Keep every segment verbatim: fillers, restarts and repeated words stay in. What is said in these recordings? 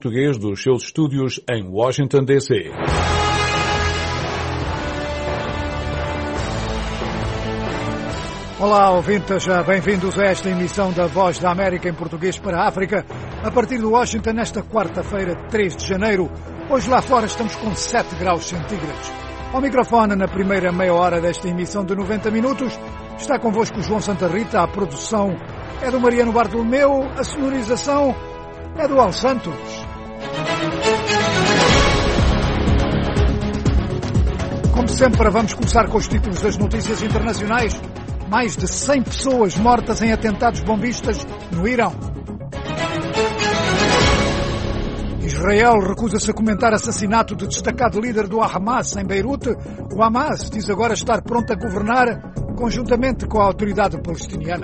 Português dos seus estúdios em Washington, D C Olá, ouvintes, bem-vindos a esta emissão da Voz da América em português para a África, a partir de Washington, nesta quarta-feira, três de janeiro. Hoje lá fora estamos com sete graus centígrados. Ao microfone, na primeira meia hora desta emissão de noventa minutos, está convosco João Santa Rita. A produção é do Mariano Bartolomeu, a sonorização é do Al Santos. Como sempre, vamos começar com os títulos das notícias internacionais. Mais de cem pessoas mortas em atentados bombistas no Irão. Israel recusa-se a comentar assassinato de destacado líder do Hamas em Beirute. O Hamas diz agora estar pronto a governar conjuntamente com a autoridade palestiniana.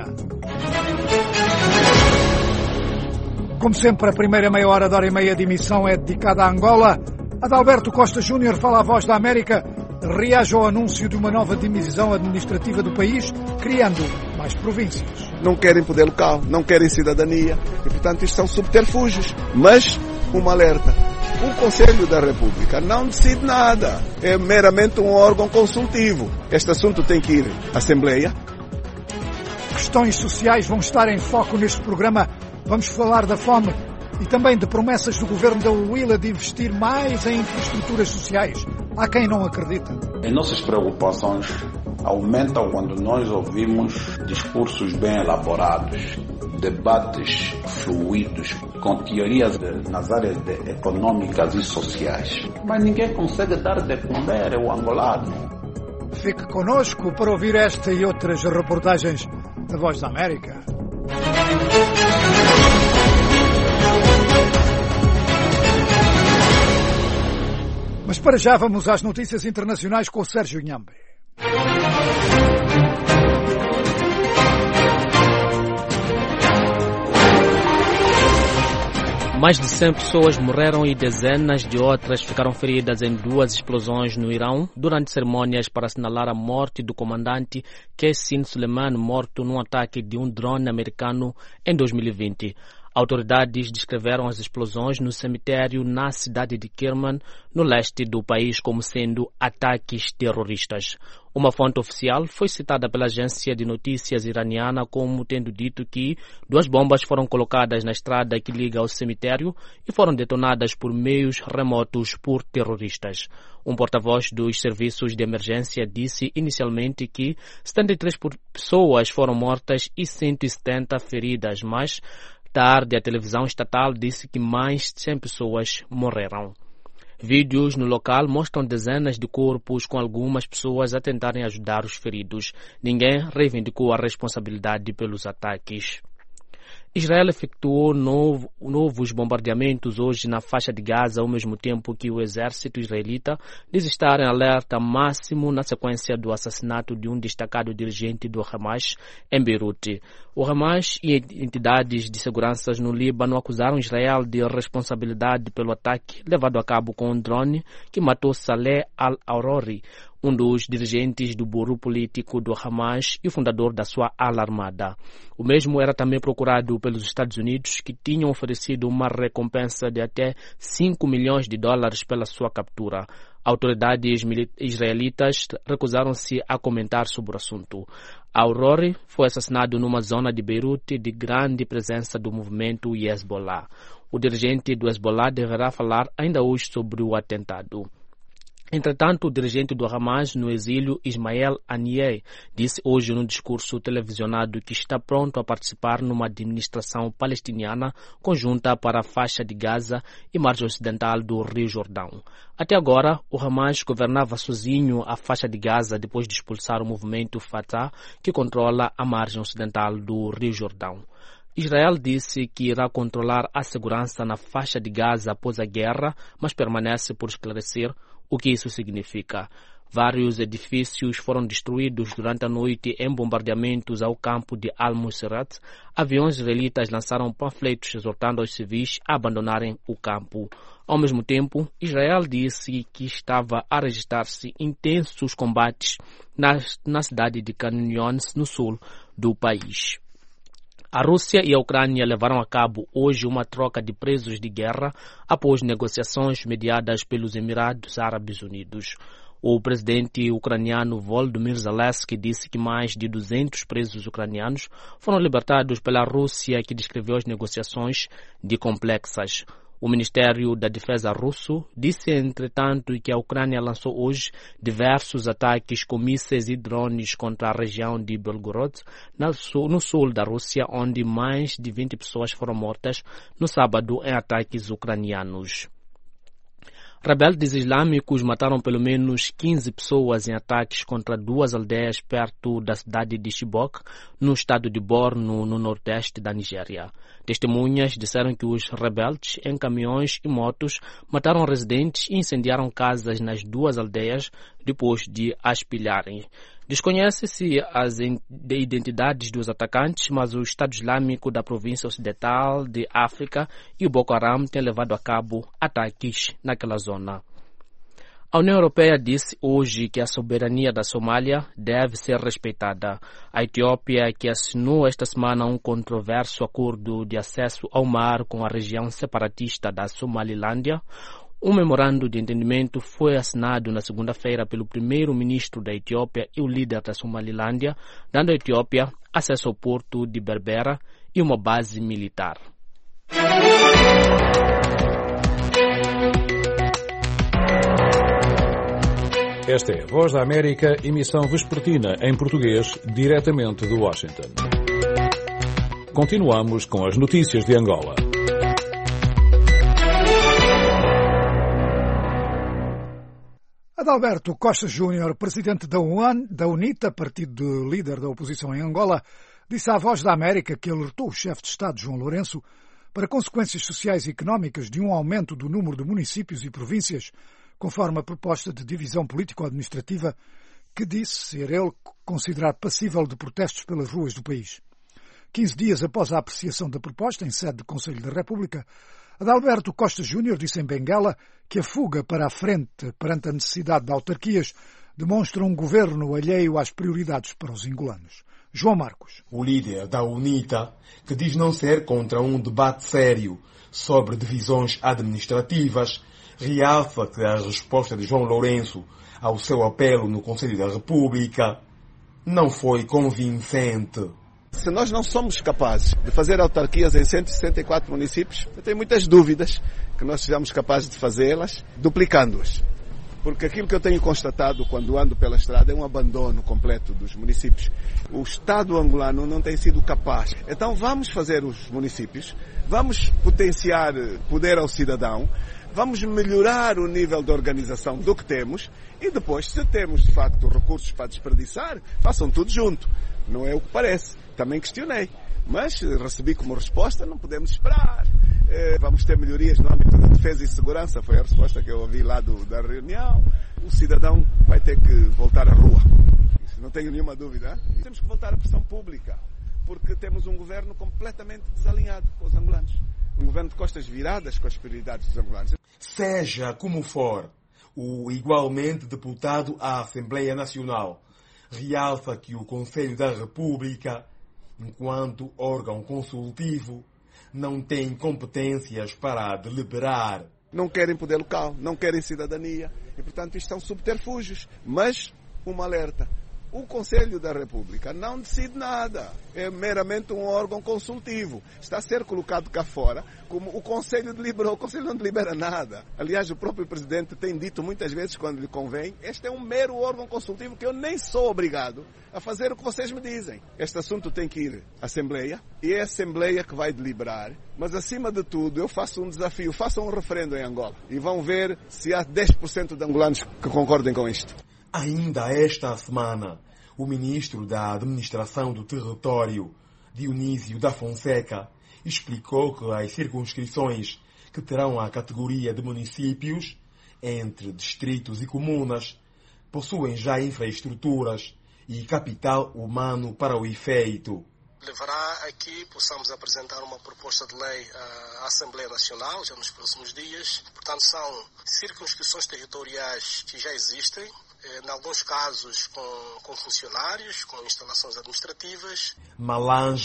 Como sempre, a primeira meia hora, da hora e meia de emissão é dedicada a Angola. Adalberto Costa Júnior fala à Voz da América. Reage ao anúncio de uma nova divisão administrativa do país, criando mais províncias. Não querem poder local, não querem cidadania e, portanto, isto são subterfúgios. Mas, um alerta, o Conselho da República não decide nada, é meramente um órgão consultivo. Este assunto tem que ir à Assembleia. Questões sociais vão estar em foco neste programa. Vamos falar da fome e também de promessas do governo da Huila de investir mais em infraestruturas sociais. Há quem não acredita. As nossas preocupações aumentam quando nós ouvimos discursos bem elaborados, debates fluidos, com teorias de, nas áreas de, econômicas e sociais. Mas ninguém consegue dar de comer ao angolano. Fique conosco para ouvir esta e outras reportagens da Voz da América. Mas para já vamos às notícias internacionais com o Sérgio Nhambe. Mais de cem pessoas morreram e dezenas de outras ficaram feridas em duas explosões no Irão durante cerimônias para assinalar a morte do comandante Qasem Soleimani, morto num ataque de um drone americano em dois mil e vinte. Autoridades descreveram as explosões no cemitério na cidade de Kerman, no leste do país, como sendo ataques terroristas. Uma fonte oficial foi citada pela agência de notícias iraniana como tendo dito que duas bombas foram colocadas na estrada que liga ao cemitério e foram detonadas por meios remotos por terroristas. Um porta-voz dos serviços de emergência disse inicialmente que setenta e três pessoas foram mortas e cento e setenta feridas, mas tarde, a televisão estatal disse que mais de cem pessoas morreram. Vídeos no local mostram dezenas de corpos com algumas pessoas a tentarem ajudar os feridos. Ninguém reivindicou a responsabilidade pelos ataques. Israel efetuou novo, novos bombardeamentos hoje na faixa de Gaza, ao mesmo tempo que o exército israelita diz estar em alerta máximo na sequência do assassinato de um destacado dirigente do Hamas em Beirute. O Hamas e entidades de segurança no Líbano acusaram Israel de responsabilidade pelo ataque levado a cabo com um drone que matou Saleh al-Arouri, um dos dirigentes do bureau político do Hamas e o fundador da sua ala armada. O mesmo era também procurado pelos Estados Unidos, que tinham oferecido uma recompensa de até cinco milhões de dólares pela sua captura. Autoridades israelitas recusaram-se a comentar sobre o assunto. Al-Arouri foi assassinado numa zona de Beirute de grande presença do movimento Hezbollah. O dirigente do Hezbollah deverá falar ainda hoje sobre o atentado. Entretanto, o dirigente do Hamas no exílio, Ismael Haniyeh, disse hoje num discurso televisionado que está pronto a participar numa administração palestiniana conjunta para a faixa de Gaza e margem ocidental do Rio Jordão. Até agora, o Hamas governava sozinho a faixa de Gaza depois de expulsar o movimento Fatah, que controla a margem ocidental do Rio Jordão. Israel disse que irá controlar a segurança na faixa de Gaza após a guerra, mas permanece por esclarecer o que isso significa. Vários edifícios foram destruídos durante a noite em bombardeamentos ao campo de Al-Musrat. Aviões israelitas lançaram panfletos exortando os civis a abandonarem o campo. Ao mesmo tempo, Israel disse que estava a registrar-se intensos combates na, na cidade de Khan Younis, no sul do país. A Rússia e a Ucrânia levaram a cabo hoje uma troca de presos de guerra após negociações mediadas pelos Emirados Árabes Unidos. O presidente ucraniano Volodymyr Zelensky disse que mais de duzentos presos ucranianos foram libertados pela Rússia, que descreveu as negociações de complexas. O Ministério da Defesa russo disse, entretanto, que a Ucrânia lançou hoje diversos ataques com mísseis e drones contra a região de Belgorod, no sul da Rússia, onde mais de vinte pessoas foram mortas no sábado em ataques ucranianos. Rebeldes islâmicos mataram pelo menos quinze pessoas em ataques contra duas aldeias perto da cidade de Chibok, no estado de Borno, no nordeste da Nigéria. Testemunhas disseram que os rebeldes, em caminhões e motos, mataram residentes e incendiaram casas nas duas aldeias depois de as pilharem. Desconhece-se as identidades dos atacantes, mas o Estado Islâmico da província ocidental de África e o Boko Haram têm levado a cabo ataques naquela zona. A União Europeia disse hoje que a soberania da Somália deve ser respeitada. A Etiópia, que assinou esta semana um controverso acordo de acesso ao mar com a região separatista da Somalilândia, um memorando de entendimento foi assinado na segunda-feira pelo primeiro-ministro da Etiópia e o líder da Somalilândia, dando à Etiópia acesso ao porto de Berbera e uma base militar. Esta é a Voz da América, emissão vespertina em português, diretamente de Washington. Continuamos com as notícias de Angola. Adalberto Costa Júnior, presidente da UNITA, partido de líder da oposição em Angola, disse à Voz da América que alertou o chefe de Estado, João Lourenço, para consequências sociais e económicas de um aumento do número de municípios e províncias, conforme a proposta de divisão político-administrativa que disse ser ele considerar passível de protestos pelas ruas do país. Quinze dias após a apreciação da proposta em sede do Conselho da República, Adalberto Costa Júnior disse em Benguela que a fuga para a frente perante a necessidade de autarquias demonstra um governo alheio às prioridades para os angolanos. João Marcos. O líder da UNITA, que diz não ser contra um debate sério sobre divisões administrativas, realça que a resposta de João Lourenço ao seu apelo no Conselho da República não foi convincente. Se nós não somos capazes de fazer autarquias em cento e sessenta e quatro municípios, eu tenho muitas dúvidas que nós sejamos capazes de fazê-las, duplicando-as. Porque aquilo que eu tenho constatado quando ando pela estrada é um abandono completo dos municípios. O Estado angolano não tem sido capaz. Então vamos fazer os municípios, vamos potenciar poder ao cidadão, vamos melhorar o nível de organização do que temos e depois, se temos de facto recursos para desperdiçar, façam tudo junto. Não é o que parece. Também questionei, mas recebi como resposta, não podemos esperar. É, vamos ter melhorias no âmbito da defesa e segurança, foi a resposta que eu ouvi lá do, da reunião. O cidadão vai ter que voltar à rua. Isso não tenho nenhuma dúvida. E temos que voltar à pressão pública, porque temos um governo completamente desalinhado com os angolanos. Um governo de costas viradas com as prioridades dos angolanos. Seja como for, o igualmente deputado à Assembleia Nacional realça que o Conselho da República, enquanto órgão consultivo, não tem competências para deliberar. Não querem poder local, não querem cidadania e, portanto, isto são subterfúgios. Mas, um alerta, o Conselho da República não decide nada, é meramente um órgão consultivo. Está a ser colocado cá fora como o Conselho deliberou. O Conselho não delibera nada. Aliás, o próprio Presidente tem dito muitas vezes, quando lhe convém, este é um mero órgão consultivo que eu nem sou obrigado a fazer o que vocês me dizem. Este assunto tem que ir à Assembleia e é a Assembleia que vai deliberar. Mas, acima de tudo, eu faço um desafio. Façam um referendo em Angola e vão ver se há dez por cento de angolanos que concordem com isto. Ainda esta semana, o ministro da Administração do Território, Dionísio da Fonseca, explicou que as circunscrições que terão a categoria de municípios, entre distritos e comunas, possuem já infraestruturas e capital humano para o efeito. Levará a que possamos apresentar uma proposta de lei à Assembleia Nacional, já nos próximos dias. Portanto, são circunscrições territoriais que já existem, em alguns casos com, com funcionários, com instalações administrativas. Malange,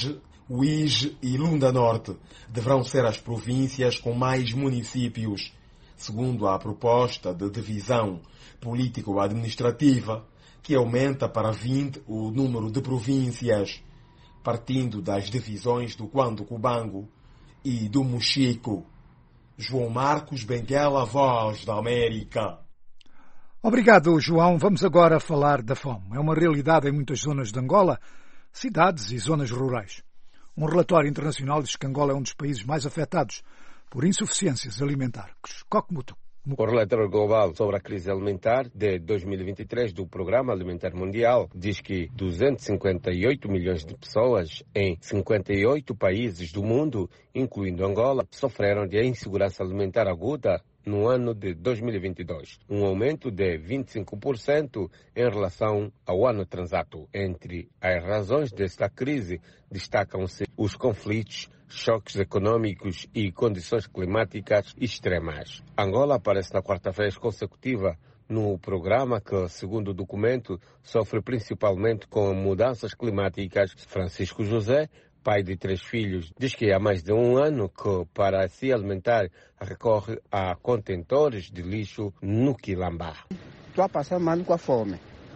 Uíge e Lunda Norte deverão ser as províncias com mais municípios, segundo a proposta de divisão político-administrativa, que aumenta para vinte o número de províncias, partindo das divisões do Cuando-Cubango e do Mochico. João Marcos Benguela, Voz da América. Obrigado, João. Vamos agora falar da fome. É uma realidade em muitas zonas de Angola, cidades e zonas rurais. Um relatório internacional diz que Angola é um dos países mais afetados por insuficiências alimentares. Kokmutu. O relatório global sobre a crise alimentar de dois mil e vinte e três do Programa Alimentar Mundial diz que duzentos e cinquenta e oito milhões de pessoas em cinquenta e oito países do mundo, incluindo Angola, sofreram de insegurança alimentar aguda no ano de dois mil e vinte e dois, um aumento de vinte e cinco por cento em relação ao ano transato. Entre as razões desta crise destacam-se os conflitos, choques econômicos e condições climáticas extremas. Angola aparece na quarta vez consecutiva no programa que, segundo o documento, sofre principalmente com mudanças climáticas. Francisco José, pai de três filhos, diz que há mais de um ano que, para se alimentar, recorre a contentores de lixo no Quilambá. Estou a passar mal com a fome.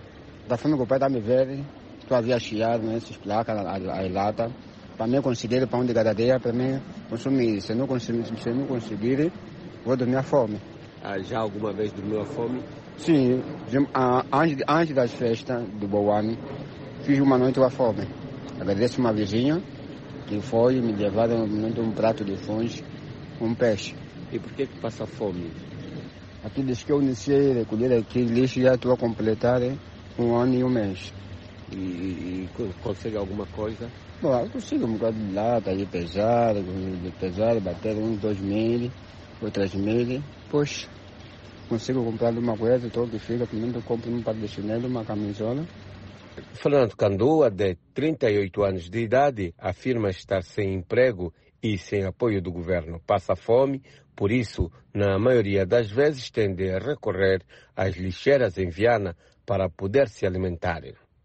Da fome que o pai está me vendo, estou a vir a chiar nessas placas, a, a, a lata. Para mim conseguir pão de cada dia, para mim consumir. Se não conseguir, se não conseguir, vou dormir à fome. Ah, já alguma vez dormiu à fome? Sim, antes, antes das festas do Boano, fiz uma noite à fome. Agradeço uma vizinha que foi me levar um prato de fungo, um peixe. E por que que passa fome? Aqui desde que eu iniciei a recolher aqui lixo, já estou a completar um ano e um mês. E, e consegue alguma coisa? Bom, eu consigo um bocado de lata, de pesar, de pesar, bater uns dois mil, ou três mil, pois consigo comprar uma coisa, todo que fica, primeiro eu compro um par de chinelo, uma camisola. Fernando Candua, de trinta e oito anos de idade, afirma estar sem emprego e sem apoio do governo. Passa fome, por isso, na maioria das vezes, tende a recorrer às lixeiras em Viana para poder se alimentar.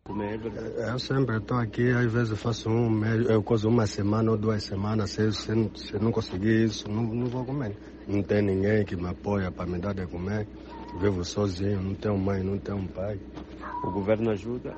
Eu sempre estou aqui, às vezes faço um mês, eu cozo uma semana ou duas semanas, se, se, se não conseguir isso, não, não vou comer. Não tem ninguém que me apoia para me dar de comer, vivo sozinho, não tenho mãe, não tenho pai. O governo ajuda?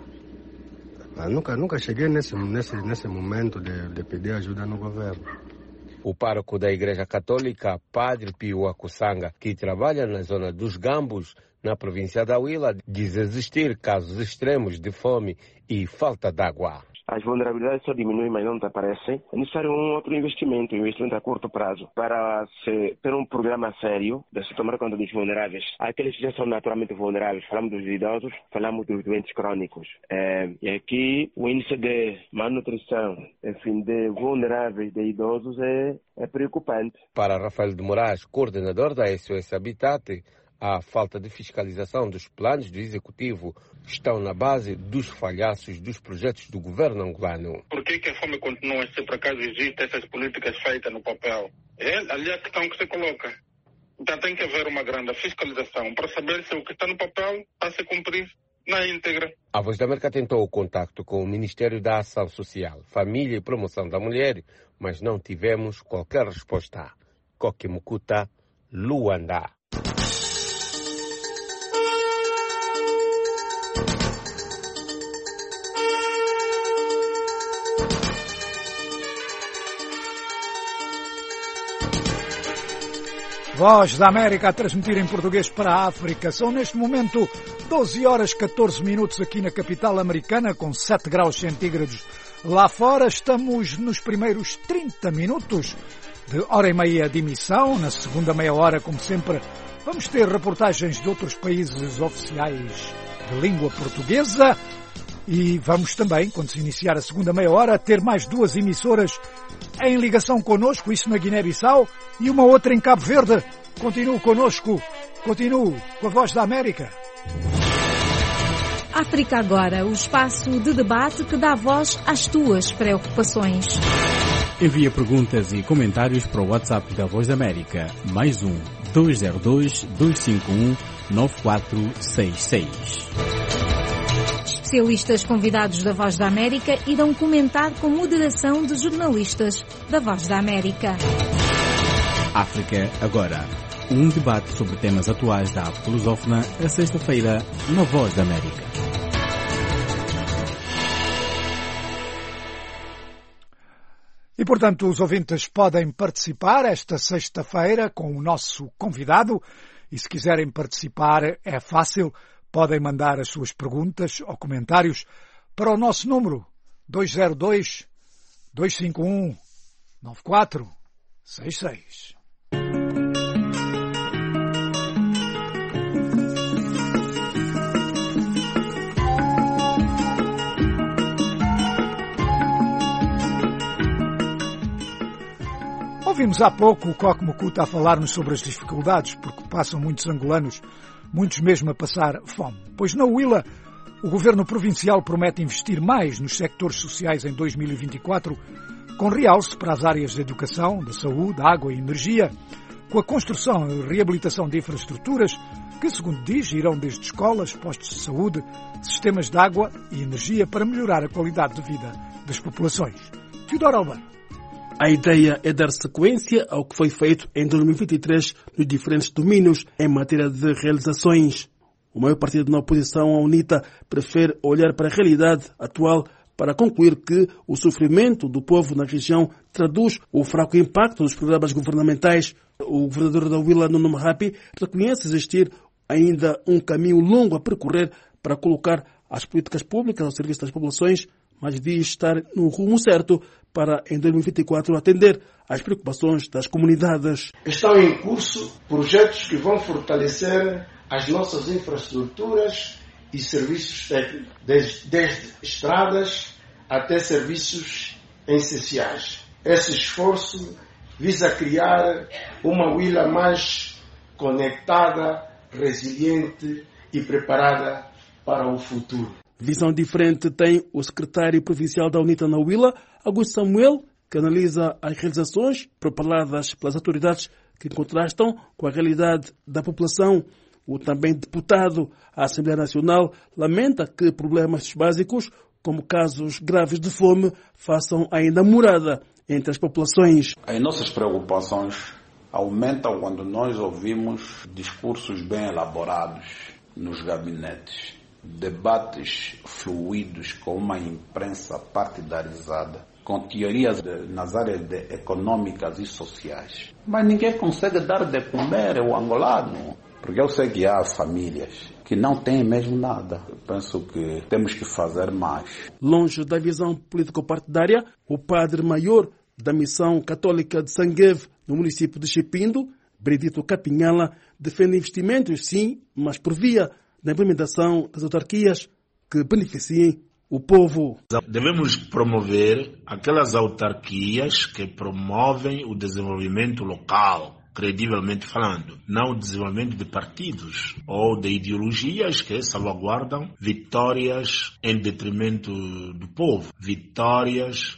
Eu nunca, nunca cheguei nesse, nesse, nesse momento de, de pedir ajuda no governo. O pároco da Igreja Católica, Padre Pio Acussanga, que trabalha na zona dos Gambos, na província da Huila, diz existir casos extremos de fome e falta de água. As vulnerabilidades só diminuem, mas não desaparecem. É necessário um outro investimento, um investimento a curto prazo, para se ter um programa sério de se tomar conta dos vulneráveis. Aqueles que já são naturalmente vulneráveis, falamos dos idosos, falamos dos doentes crônicos. É, e aqui o índice de malnutrição, enfim, de vulneráveis, de idosos, é, é preocupante. Para Rafael de Moraes, coordenador da S O S Habitat, a falta de fiscalização dos planos do Executivo estão na base dos falhaços dos projetos do governo angolano. Por que que a fome continua se por acaso existem essas políticas feitas no papel? É ali a questão que se coloca. Então tem que haver uma grande fiscalização para saber se o que está no papel está a se cumprir na íntegra. A Voz da América tentou o contacto com o Ministério da Ação Social, Família e Promoção da Mulher, mas não tivemos qualquer resposta. Coquimucuta, Luanda. Voz da América a transmitir em português para a África. São neste momento doze horas catorze minutos aqui na capital americana, com sete graus centígrados. Lá fora estamos nos primeiros trinta minutos de hora e meia de emissão. Na segunda meia hora, como sempre, vamos ter reportagens de outros países oficiais de língua portuguesa. E vamos também, quando se iniciar a segunda meia hora, ter mais duas emissoras em ligação connosco, isso na Guiné-Bissau, e uma outra em Cabo Verde. Continuo connosco, continuo com a Voz da América. África Agora, o espaço de debate que dá voz às tuas preocupações. Envia perguntas e comentários para o WhatsApp da Voz da América, mais um, dois zero dois, dois cinco um, nove quatro seis seis. especialistas convidados da Voz da América irão comentar com moderação de jornalistas da Voz da América. África Agora. Um debate sobre temas atuais da África lusófona, a sexta-feira, na Voz da América. E, portanto, os ouvintes podem participar esta sexta-feira com o nosso convidado. E, se quiserem participar, é fácil. Podem mandar as suas perguntas ou comentários para o nosso número dois zero dois, dois cinco um, nove quatro seis seis. Ouvimos há pouco o Coque Mukuta a falar-nos sobre as dificuldades, porque passam muitos angolanos, muitos mesmo a passar fome. Pois na Huila, o governo provincial promete investir mais nos sectores sociais em dois mil e vinte e quatro, com realce para as áreas de educação, de saúde, água e energia, com a construção e reabilitação de infraestruturas que, segundo diz, irão desde escolas, postos de saúde, sistemas de água e energia para melhorar a qualidade de vida das populações. Teodoro Albano. A ideia é dar sequência ao que foi feito em dois mil e vinte e três nos diferentes domínios em matéria de realizações. O maior partido na oposição, a UNITA, prefere olhar para a realidade atual para concluir que o sofrimento do povo na região traduz o fraco impacto dos programas governamentais. O governador da Huila, Nuno Marape, reconhece existir ainda um caminho longo a percorrer para colocar as políticas públicas ao serviço das populações, mas diz estar no rumo certo para, em dois mil e vinte e quatro, atender às preocupações das comunidades. Estão em curso projetos que vão fortalecer as nossas infraestruturas e serviços técnicos, desde, desde estradas até serviços essenciais. Esse esforço visa criar uma Huila mais conectada, resiliente e preparada para o futuro. Visão diferente tem o secretário provincial da UNITA na Huila, Augusto Samuel, que analisa as realizações propaladas pelas autoridades que contrastam com a realidade da população. O também deputado à Assembleia Nacional lamenta que problemas básicos, como casos graves de fome, façam ainda morada entre as populações. As nossas preocupações aumentam quando nós ouvimos discursos bem elaborados nos gabinetes, debates fluidos com uma imprensa partidarizada, com teorias de, nas áreas de, econômicas e sociais. Mas ninguém consegue dar de comer ao angolano, porque eu sei que há famílias que não têm mesmo nada. Eu penso que temos que fazer mais. Longe da visão político-partidária, o padre-maior da Missão Católica de Sangueve, no município de Chipindo, Benedito Capinhala, defende investimentos, sim, mas por via da implementação das autarquias que beneficiem o povo. Devemos promover aquelas autarquias que promovem o desenvolvimento local, credivelmente falando, não o desenvolvimento de partidos ou de ideologias que salvaguardam vitórias em detrimento do povo, vitórias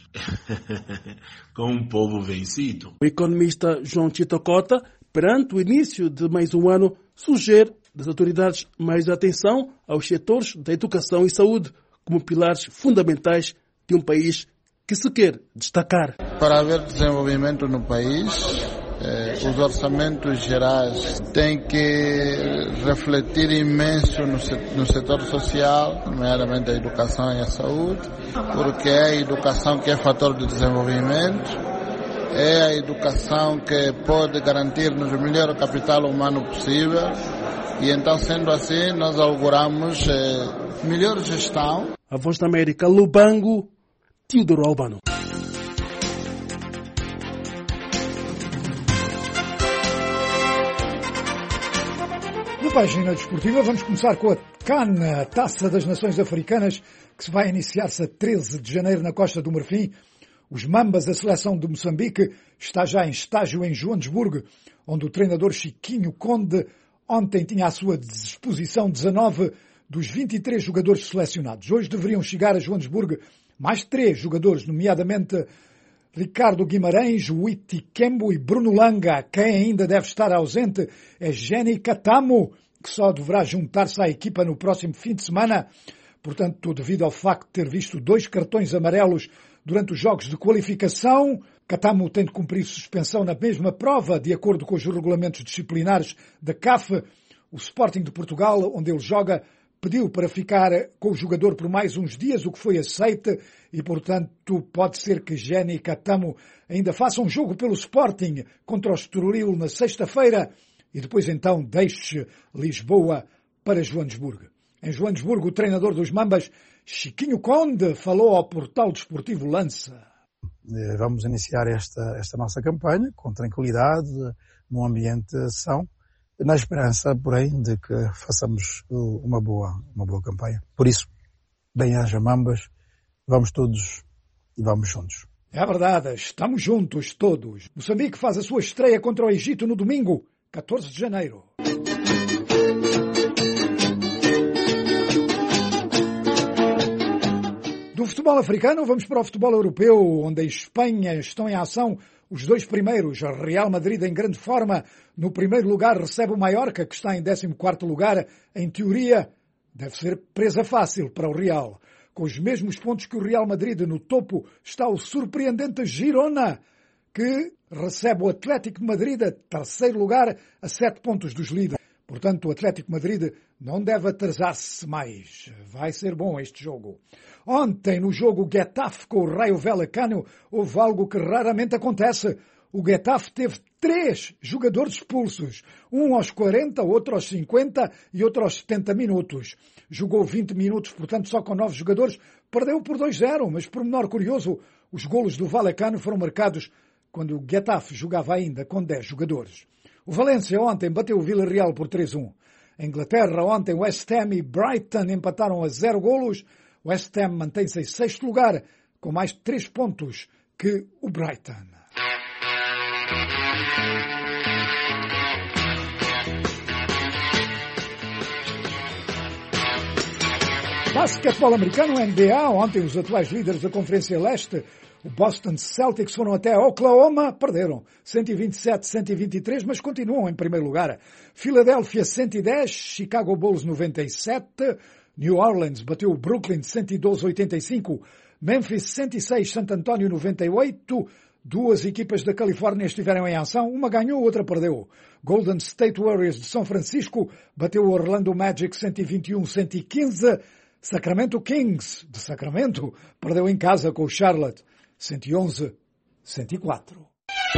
com um povo vencido. O economista João Tito Cota, perante o início de mais um ano, sugere das autoridades mais atenção aos setores da educação e saúde como pilares fundamentais de um país que se quer destacar. Para haver desenvolvimento no país, eh, os orçamentos gerais têm que refletir imenso no, no setor social, nomeadamente a educação e a saúde, porque é a educação que é fator de desenvolvimento, é a educação que pode garantir-nos o melhor capital humano possível. E então, sendo assim, nós auguramos eh, melhor gestão. A Voz da América, Lubango, Teodoro Albano. Na página desportiva vamos começar com a CAN, a Taça das Nações Africanas, que se vai iniciar-se a treze de janeiro na Costa do Marfim. Os Mambas, a seleção de Moçambique, está já em estágio em Joanesburgo, onde o treinador Chiquinho Conde ontem tinha à sua disposição dezanove dos vinte e três jogadores selecionados. Hoje deveriam chegar a Joanesburgo mais três jogadores, nomeadamente Ricardo Guimarães, Witi Kembo e Bruno Langa. Quem ainda deve estar ausente é Jenny Katamo, que só deverá juntar-se à equipa no próximo fim de semana portanto, devido ao facto de ter visto dois cartões amarelos durante os jogos de qualificação. Catamo tem de cumprir suspensão na mesma prova, de acordo com os regulamentos disciplinares da C A F. O Sporting de Portugal, onde ele joga, pediu para ficar com o jogador por mais uns dias, o que foi aceite, e, portanto, pode ser que Jenny e Catamo ainda façam um jogo pelo Sporting contra o Estoril na sexta-feira e depois então deixe Lisboa para Joanesburgo. Em Joanesburgo, o treinador dos Mambas, Chiquinho Conde, falou ao portal desportivo Lança. Vamos iniciar esta, esta nossa campanha com tranquilidade, num ambiente são, na esperança, porém, de que façamos uma boa, uma boa campanha. Por isso, bem-aja Mambas, vamos todos e vamos juntos. É verdade, estamos juntos todos. Moçambique faz a sua estreia contra o Egito no domingo, catorze de janeiro. Do futebol africano, vamos para o futebol europeu, onde a Espanha estão em ação os dois primeiros. Real Madrid em grande forma. No primeiro lugar recebe o Mallorca, que está em décimo quarto lugar. Em teoria, deve ser presa fácil para o Real. Com os mesmos pontos que o Real Madrid no topo está o surpreendente Girona, que recebe o Atlético de Madrid, a terceiro lugar, a sete pontos dos líderes. Portanto, o Atlético de Madrid não deve atrasar-se mais. Vai ser bom este jogo. Ontem, no jogo Getafe com o Rayo Vallecano, houve algo que raramente acontece. O Getafe teve três jogadores expulsos. Um aos quarenta, outro aos cinquenta e outro aos setenta minutos. Jogou vinte minutos, portanto, só com nove jogadores. Perdeu por dois a zero, mas por menor curioso, os golos do Vallecano foram marcados quando o Getafe jogava ainda com dez jogadores. O Valência ontem bateu o Villarreal por três a um. Em Inglaterra, ontem, West Ham e Brighton empataram a zero golos. West Ham mantém-se em sexto lugar, com mais de três pontos que o Brighton. Basquetebol americano, N B A. Ontem, os atuais líderes da Conferência Leste, o Boston Celtics, foram até Oklahoma, perderam cento e vinte e sete a cento e vinte e três, mas continuam em primeiro lugar. Filadélfia cento e dez, Chicago Bulls noventa e sete, New Orleans bateu o Brooklyn cento e doze a oitenta e cinco, Memphis cento e seis, Santo António noventa e oito. Duas equipas da Califórnia estiveram em ação, uma ganhou, outra perdeu. Golden State Warriors de São Francisco bateu o Orlando Magic cento e vinte e um a cento e quinze. Sacramento Kings de Sacramento perdeu em casa com o Charlotte cento e onze a cento e quatro.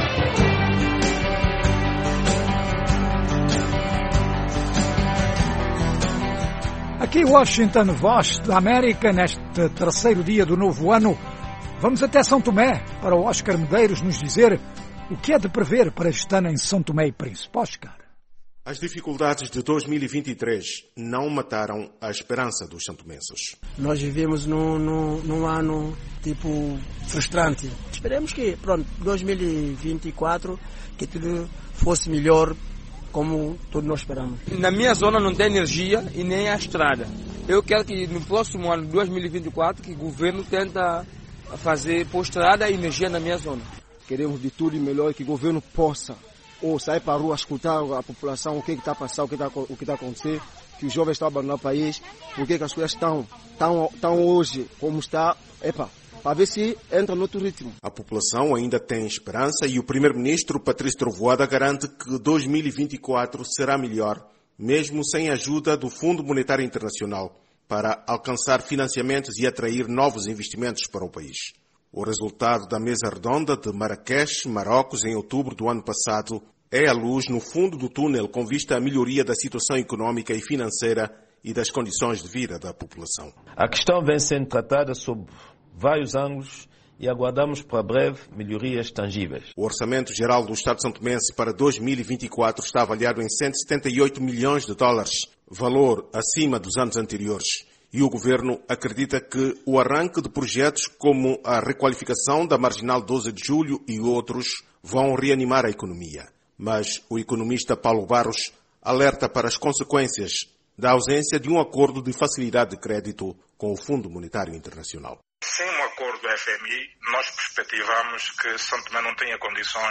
Aqui Washington, voz da América, neste terceiro dia do novo ano. Vamos até São Tomé para o Oscar Medeiros nos dizer o que é de prever para este ano em São Tomé e Príncipe. Oscar. As dificuldades de dois mil e vinte e três não mataram a esperança dos santomenses. Nós vivemos num, num, num ano, tipo, frustrante. Esperemos que, pronto, dois mil e vinte e quatro, que tudo fosse melhor, como todos nós esperamos. Na minha zona não tem energia e nem a estrada. Eu quero que no próximo ano, dois mil e vinte e quatro, que o governo tenta fazer por estrada e energia na minha zona. Queremos de tudo e melhor que o governo possa ou sair para a rua, escutar a população, o que está passando, o que está o que está acontecendo, que os jovens estão abandonando o país, porque que as coisas estão, estão, estão hoje como está, epa, para ver se entra no outro ritmo. A população ainda tem esperança e o primeiro-ministro Patrício Trovoada garante que dois mil e vinte e quatro será melhor, mesmo sem a ajuda do Fundo Monetário Internacional, para alcançar financiamentos e atrair novos investimentos para o país. O resultado da mesa redonda de Marrakech, Marrocos, em outubro do ano passado, é a luz no fundo do túnel com vista à melhoria da situação económica e financeira e das condições de vida da população. A questão vem sendo tratada sob vários ângulos e aguardamos para breve melhorias tangíveis. O Orçamento Geral do Estado santomense para dois mil e vinte e quatro está avaliado em cento e setenta e oito milhões de dólares, valor acima dos anos anteriores. E o Governo acredita que o arranque de projetos como a requalificação da Marginal doze de Julho e outros vão reanimar a economia. Mas o economista Paulo Barros alerta para as consequências da ausência de um acordo de facilidade de crédito com o Fundo Monetário Internacional. Sem um acordo do F M I, nós perspectivamos que São Tomé não tenha condições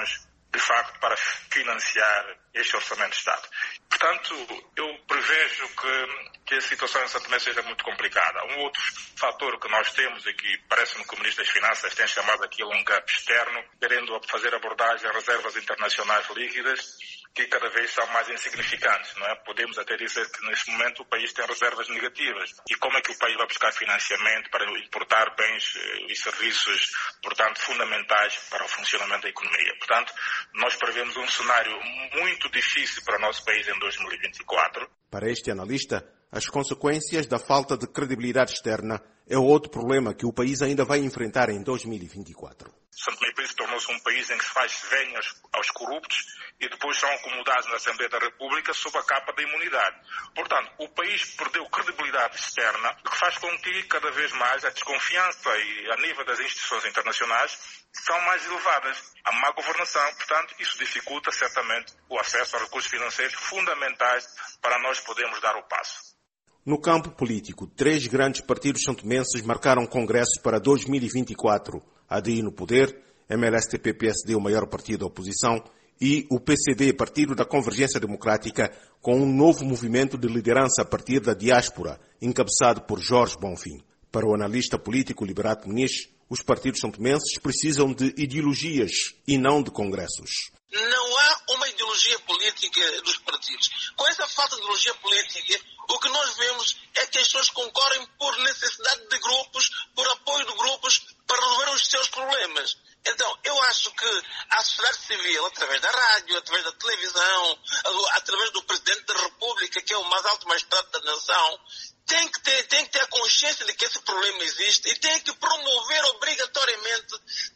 de facto, para financiar este Orçamento de Estado. Portanto, eu prevejo que, que a situação em São Tomé seja muito complicada. Um outro fator que nós temos e que parece-me que o Ministro das Finanças tem chamado aqui a um gap externo, querendo fazer abordagem a reservas internacionais líquidas, que cada vez são mais insignificantes, não é? Podemos até dizer que neste momento o país tem reservas negativas. E como é que o país vai buscar financiamento para importar bens e serviços, portanto, fundamentais para o funcionamento da economia? Portanto, nós prevemos um cenário muito difícil para o nosso país em dois mil e vinte e quatro. Para este analista, as consequências da falta de credibilidade externa é outro problema que o país ainda vai enfrentar em dois mil e vinte e quatro. São Tomé e Príncipe tornou-se um país em que se faz venhas aos corruptos e depois são acomodados na Assembleia da República sob a capa da imunidade. Portanto, o país perdeu credibilidade externa, o que faz com que cada vez mais a desconfiança e a nível das instituições internacionais são mais elevadas. A má governação, portanto, isso dificulta certamente o acesso a recursos financeiros fundamentais para nós podermos dar o passo. No campo político, três grandes partidos santomenses marcaram congressos para dois mil e vinte e quatro. A D I no poder, M L S T P-P S D, o maior partido da oposição, e o P C D, Partido da Convergência Democrática, com um novo movimento de liderança a partir da diáspora, encabeçado por Jorge Bonfim. Para o analista político Liberato Muniz, os partidos santomenses precisam de ideologias e não de congressos. Não há uma ideologia política dos partidos. Com essa falta de ideologia política, o que nós vemos é que as pessoas concorrem por necessidade de grupos, por apoio de grupos, para resolver os seus problemas. Então, eu acho que a sociedade civil, através da rádio, através da televisão, através do Presidente da República, que é o mais alto magistrado da nação, tem que ter, tem que ter a consciência de que esse problema existe e tem que promover obrigatoriamente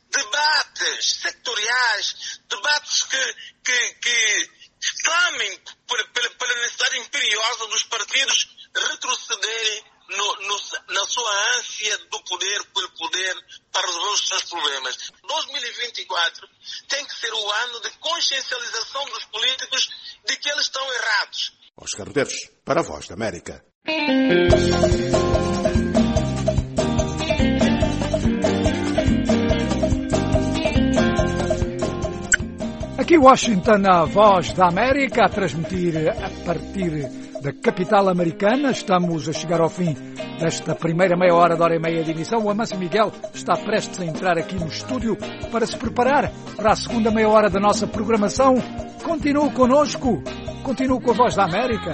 debates sectoriais, debates que, que, que clamem por, pela, pela necessidade imperiosa dos partidos retrocederem no, no, na sua ânsia do poder, pelo poder, para resolver os seus problemas. dois mil e vinte e quatro tem que ser o ano de consciencialização dos políticos de que eles estão errados. Oscar Medeiros, para a Voz da América. Aqui Washington, a Voz da América, a transmitir a partir da capital americana. Estamos a chegar ao fim desta primeira meia hora, de hora e meia de emissão. O Amâncio Miguel está prestes a entrar aqui no estúdio para se preparar para a segunda meia hora da nossa programação. Continue connosco, continue com a Voz da América.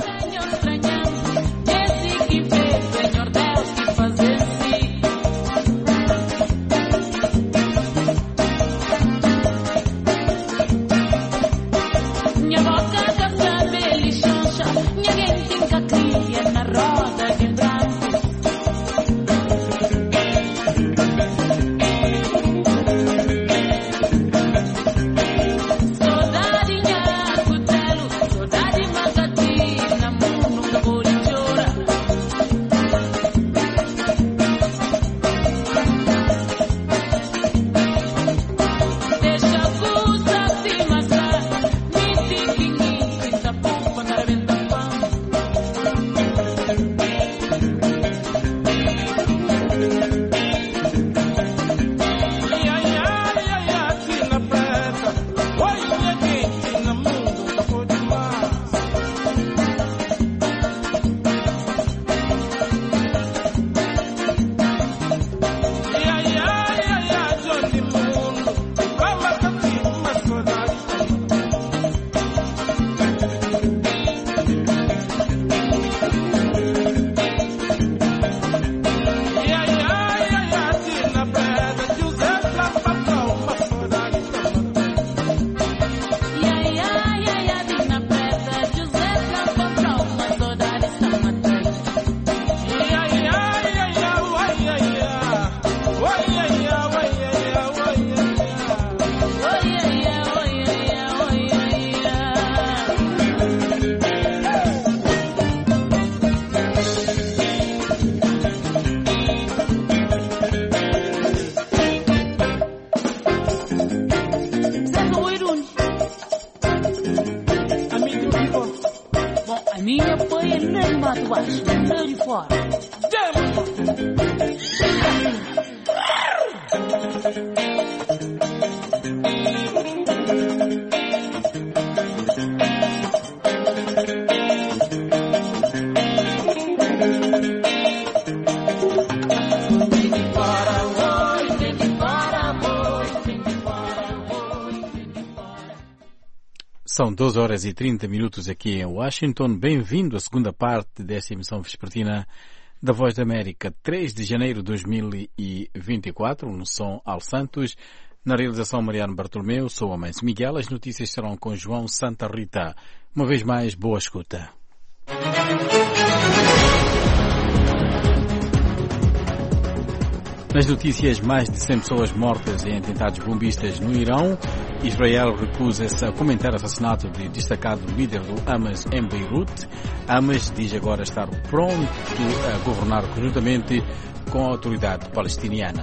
Damn! São doze horas e trinta minutos aqui em Washington. Bem-vindo à segunda parte desta emissão vespertina da Voz da América, três de janeiro de dois mil e vinte e quatro, no som Al Santos, na realização Mariano Bartolomeu, sou Amancio Miguel. As notícias serão com João Santa Rita. Uma vez mais, boa escuta. Nas notícias, mais de cem pessoas mortas em atentados bombistas no Irão. Israel recusa-se a comentar o assassinato de destacado líder do Hamas em Beirute. Hamas diz agora estar pronto a governar conjuntamente com a autoridade palestiniana.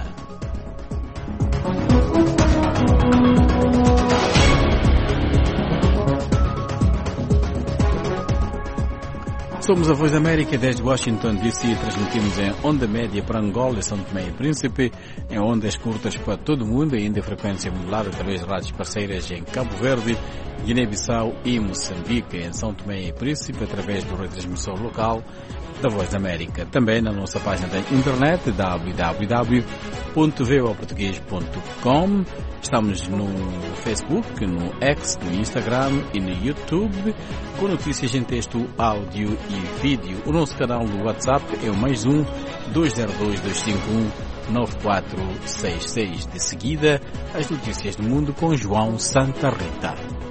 Somos a Voz da América desde Washington D C e transmitimos em onda média para Angola, São Tomé e Príncipe, em ondas curtas para todo o mundo e ainda frequência modulada através de rádios parceiras em Cabo Verde, Guiné-Bissau e Moçambique, em São Tomé e Príncipe, através do retransmissor local da Voz da América. Também na nossa página da internet, w w w ponto voa português ponto com. Estamos no Facebook, no X, no Instagram e no YouTube, com notícias em texto, áudio e vídeo. O nosso canal do WhatsApp é o mais um dois zero dois, dois cinco um, nove quatro seis seis. De seguida, as notícias do mundo com João Santa Rita.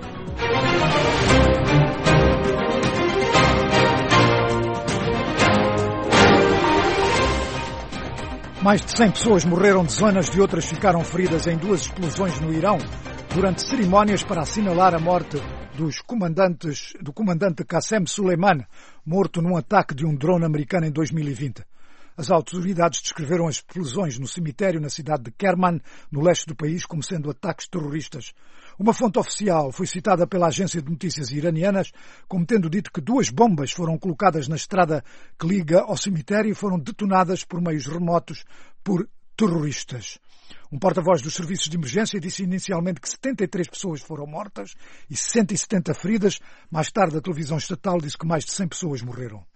Mais de cem pessoas morreram, dezenas de outras ficaram feridas em duas explosões no Irão durante cerimónias para assinalar a morte dos comandantes, do comandante Qassem Soleimani, morto num ataque de um drone americano em dois mil e vinte. As autoridades descreveram as explosões no cemitério na cidade de Kerman, no leste do país, como sendo ataques terroristas. Uma fonte oficial foi citada pela agência de notícias iranianas como tendo dito que duas bombas foram colocadas na estrada que liga ao cemitério e foram detonadas por meios remotos por terroristas. Um porta-voz dos serviços de emergência disse inicialmente que setenta e três pessoas foram mortas e cento e setenta feridas. Mais tarde, a televisão estatal disse que mais de cem pessoas morreram.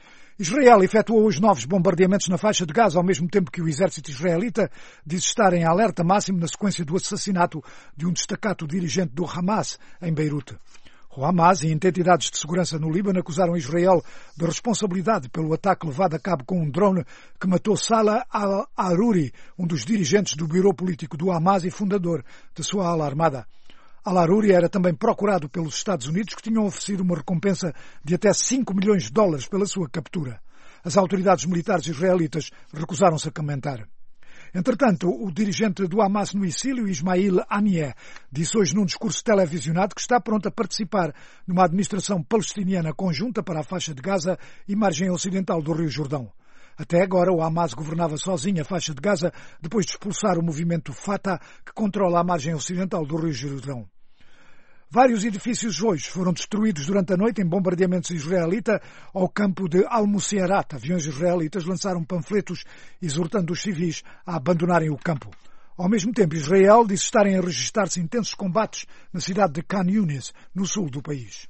Israel efetuou hoje novos bombardeamentos na faixa de Gaza, ao mesmo tempo que o exército israelita diz estar em alerta máximo na sequência do assassinato de um destacado dirigente do Hamas em Beirute. O Hamas e entidades de segurança no Líbano acusaram Israel de responsabilidade pelo ataque levado a cabo com um drone que matou Salah al-Aruri, um dos dirigentes do bureau político do Hamas e fundador de sua ala armada. Al-Aruri era também procurado pelos Estados Unidos, que tinham oferecido uma recompensa de até cinco milhões de dólares pela sua captura. As autoridades militares israelitas recusaram-se a comentar. Entretanto, o dirigente do Hamas no exílio, Ismail Haniyeh, disse hoje num discurso televisionado que está pronto a participar numa administração palestiniana conjunta para a faixa de Gaza e margem ocidental do Rio Jordão. Até agora, o Hamas governava sozinho a faixa de Gaza depois de expulsar o movimento Fatah, que controla a margem ocidental do Rio Jordão. Vários edifícios hoje foram destruídos durante a noite em bombardeamentos israelitas ao campo de Al-Musearat. Aviões israelitas lançaram panfletos exortando os civis a abandonarem o campo. Ao mesmo tempo, Israel disse estarem a registrar-se intensos combates na cidade de Khan Yunis, no sul do país.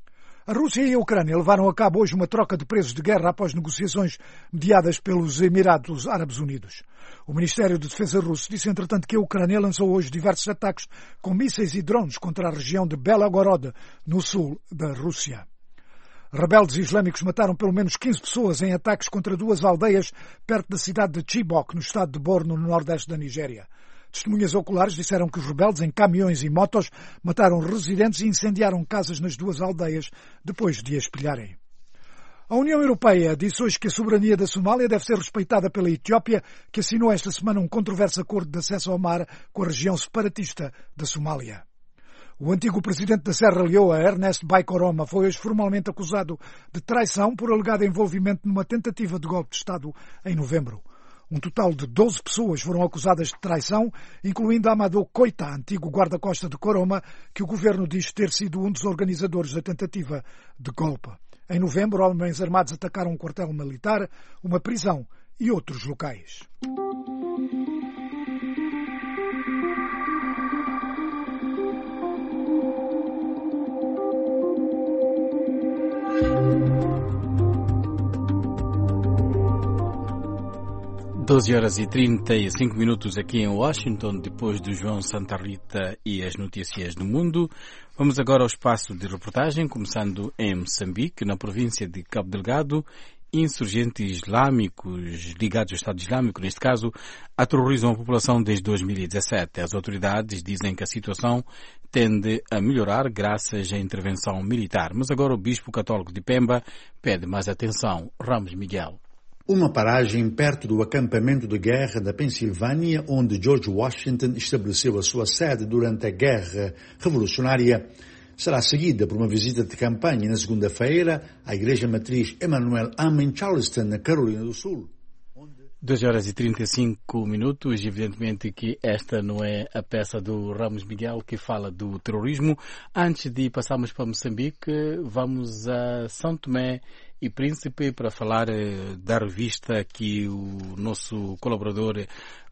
A Rússia e a Ucrânia levaram a cabo hoje uma troca de presos de guerra após negociações mediadas pelos Emirados Árabes Unidos. O Ministério de Defesa russo disse, entretanto, que a Ucrânia lançou hoje diversos ataques com mísseis e drones contra a região de Belgorod, no sul da Rússia. Rebeldes islâmicos mataram pelo menos quinze pessoas em ataques contra duas aldeias perto da cidade de Chibok, no estado de Borno, no nordeste da Nigéria. Testemunhas oculares disseram que os rebeldes, em caminhões e motos, mataram residentes e incendiaram casas nas duas aldeias, depois de as espelharem. A União Europeia disse hoje que a soberania da Somália deve ser respeitada pela Etiópia, que assinou esta semana um controverso acordo de acesso ao mar com a região separatista da Somália. O antigo presidente da Serra Leoa, Ernest Bai Koroma, foi hoje formalmente acusado de traição por alegado envolvimento numa tentativa de golpe de Estado em novembro. Um total de doze pessoas foram acusadas de traição, incluindo Amadou Koita, antigo guarda-costa de Koroma, que o governo diz ter sido um dos organizadores da tentativa de golpe. Em novembro, homens armados atacaram um quartel militar, uma prisão e outros locais. doze horas e trinta e cinco minutos aqui em Washington, depois do João Santa Rita e as notícias do mundo. Vamos agora ao espaço de reportagem, começando em Moçambique, na província de Cabo Delgado. Insurgentes islâmicos ligados ao Estado Islâmico, neste caso, aterrorizam a população desde dois mil e dezassete. As autoridades dizem que a situação tende a melhorar graças à intervenção militar. Mas agora o Bispo Católico de Pemba pede mais atenção. Ramos Miguel. Uma paragem perto do acampamento de guerra da Pensilvânia, onde George Washington estabeleceu a sua sede durante a Guerra Revolucionária, será seguida por uma visita de campanha na segunda-feira à Igreja Matriz Emmanuel Am em Charleston, na Carolina do Sul. doze horas e trinta e cinco minutos, evidentemente que esta não é a peça do Ramos Miguel que fala do terrorismo. Antes de passarmos para Moçambique, vamos a São Tomé e Príncipe para falar da revista que o nosso colaborador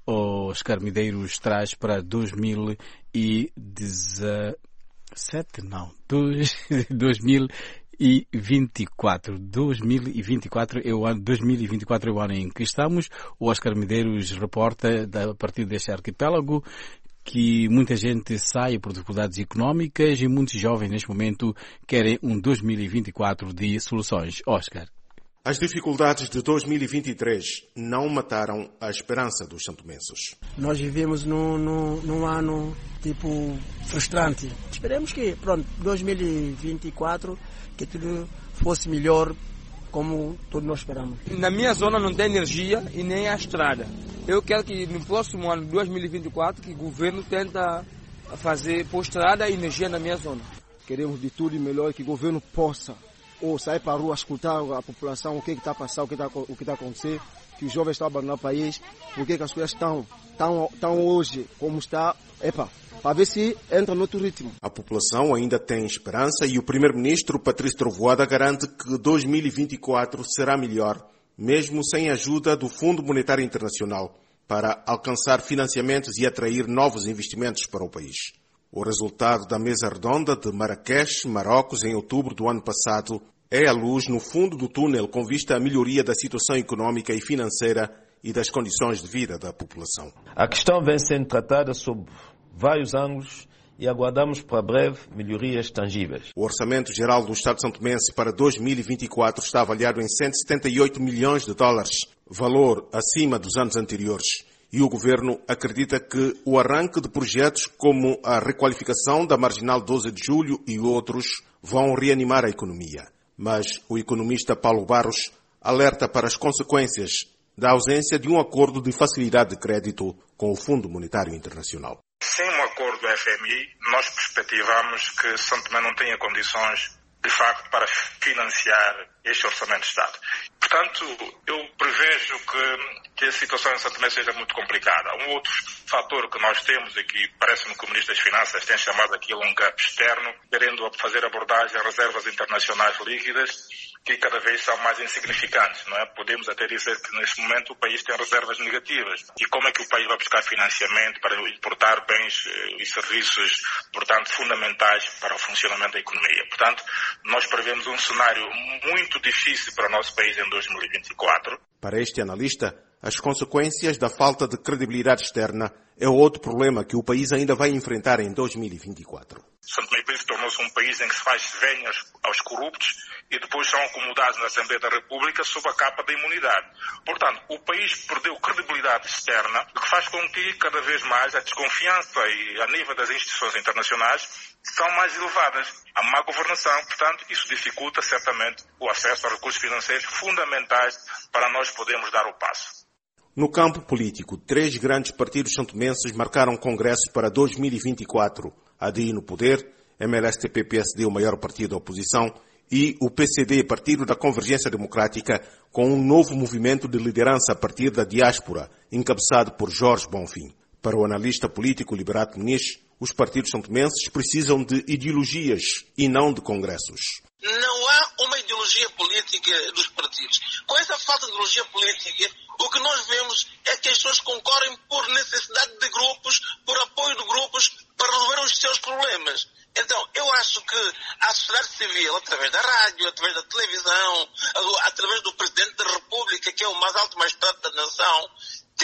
Oscar Medeiros traz para dois mil e dezessete. Sete, não, dois, dois mil e vinte e quatro. dois mil e vinte e quatro é o ano, dois mil e vinte e quatro é o ano em que estamos. O Oscar Medeiros reporta da, a partir deste arquipélago que muita gente sai por dificuldades económicas e muitos jovens neste momento querem um dois mil e vinte e quatro de soluções. Oscar. As dificuldades de dois mil e vinte e três não mataram a esperança dos santomenses. Nós vivemos num, num, num ano, tipo, frustrante. Esperemos que, pronto, dois mil e vinte e quatro, que tudo fosse melhor como todos nós esperamos. Na minha zona não tem energia e nem a estrada. Eu quero que no próximo ano, dois mil e vinte e quatro, que o governo tenta fazer por estrada e energia na minha zona. Queremos de tudo e melhor que o governo possa ou sair para a rua, escutar a população, o que está passando, o que está o que está acontecendo, que os jovens estão abandonando o país, porque que as coisas estão, estão, estão hoje como está, epa, para ver se entra no outro ritmo. A população ainda tem esperança e o primeiro-ministro Patrício Trovoada garante que dois mil e vinte e quatro será melhor, mesmo sem a ajuda do Fundo Monetário Internacional, para alcançar financiamentos e atrair novos investimentos para o país. O resultado da mesa redonda de Marrakech, Marrocos, em outubro do ano passado, é a luz no fundo do túnel com vista à melhoria da situação económica e financeira e das condições de vida da população. A questão vem sendo tratada sob vários ângulos e aguardamos para breve melhorias tangíveis. O Orçamento Geral do Estado santomense para dois mil e vinte e quatro está avaliado em cento e setenta e oito milhões de dólares, valor acima dos anos anteriores. E o Governo acredita que o arranque de projetos como a requalificação da Marginal doze de Julho e outros vão reanimar a economia. Mas o economista Paulo Barros alerta para as consequências da ausência de um acordo de facilidade de crédito com o Fundo Monetário Internacional. Sem um acordo do F M I, nós perspectivamos que São Tomé não tenha condições, de facto, para financiar este Orçamento de Estado. Portanto, eu prevejo que, que a situação em São Tomé seja muito complicada. Um outro fator que nós temos aqui, parece-me que o Ministro das Finanças tem chamado aquilo um gap externo, querendo fazer abordagem a reservas internacionais líquidas, que cada vez são mais insignificantes, não é? Podemos até dizer que neste momento o país tem reservas negativas. E como é que o país vai buscar financiamento para importar bens e serviços, portanto, fundamentais para o funcionamento da economia? Portanto, nós prevemos um cenário muito difícil para o nosso país em dois mil e vinte e quatro. Para este analista, as consequências da falta de credibilidade externa é outro problema que o país ainda vai enfrentar em dois mil e vinte e quatro. São Tomé e Príncipe tornou-se um país em que se faz venhas aos corruptos e depois são acomodados na Assembleia da República sob a capa da imunidade. Portanto, o país perdeu credibilidade externa, o que faz com que cada vez mais a desconfiança e a nível das instituições internacionais são mais elevadas. A má governação, portanto, isso dificulta certamente o acesso a recursos financeiros fundamentais para nós podermos dar o passo. No campo político, três grandes partidos santomenses marcaram congressos para dois mil e vinte e quatro. A D I no poder, M L S T P P S D, o maior partido da oposição, e o P C D, Partido da Convergência Democrática, com um novo movimento de liderança a partir da diáspora, encabeçado por Jorge Bonfim. Para o analista político Liberato Muniz, os partidos santomenses precisam de ideologias e não de congressos. Não há uma ideologia política dos partidos. Com essa falta de ideologia política, o que nós vemos é que as pessoas concorrem por necessidade de grupos, por apoio de grupos, para resolver os seus problemas. Então, eu acho que a sociedade civil, através da rádio, através da televisão, através do Presidente da República, que é o mais alto magistrado da nação,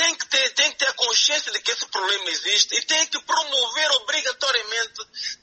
consciência de que esse problema existe e têm que promover obrigatoriamente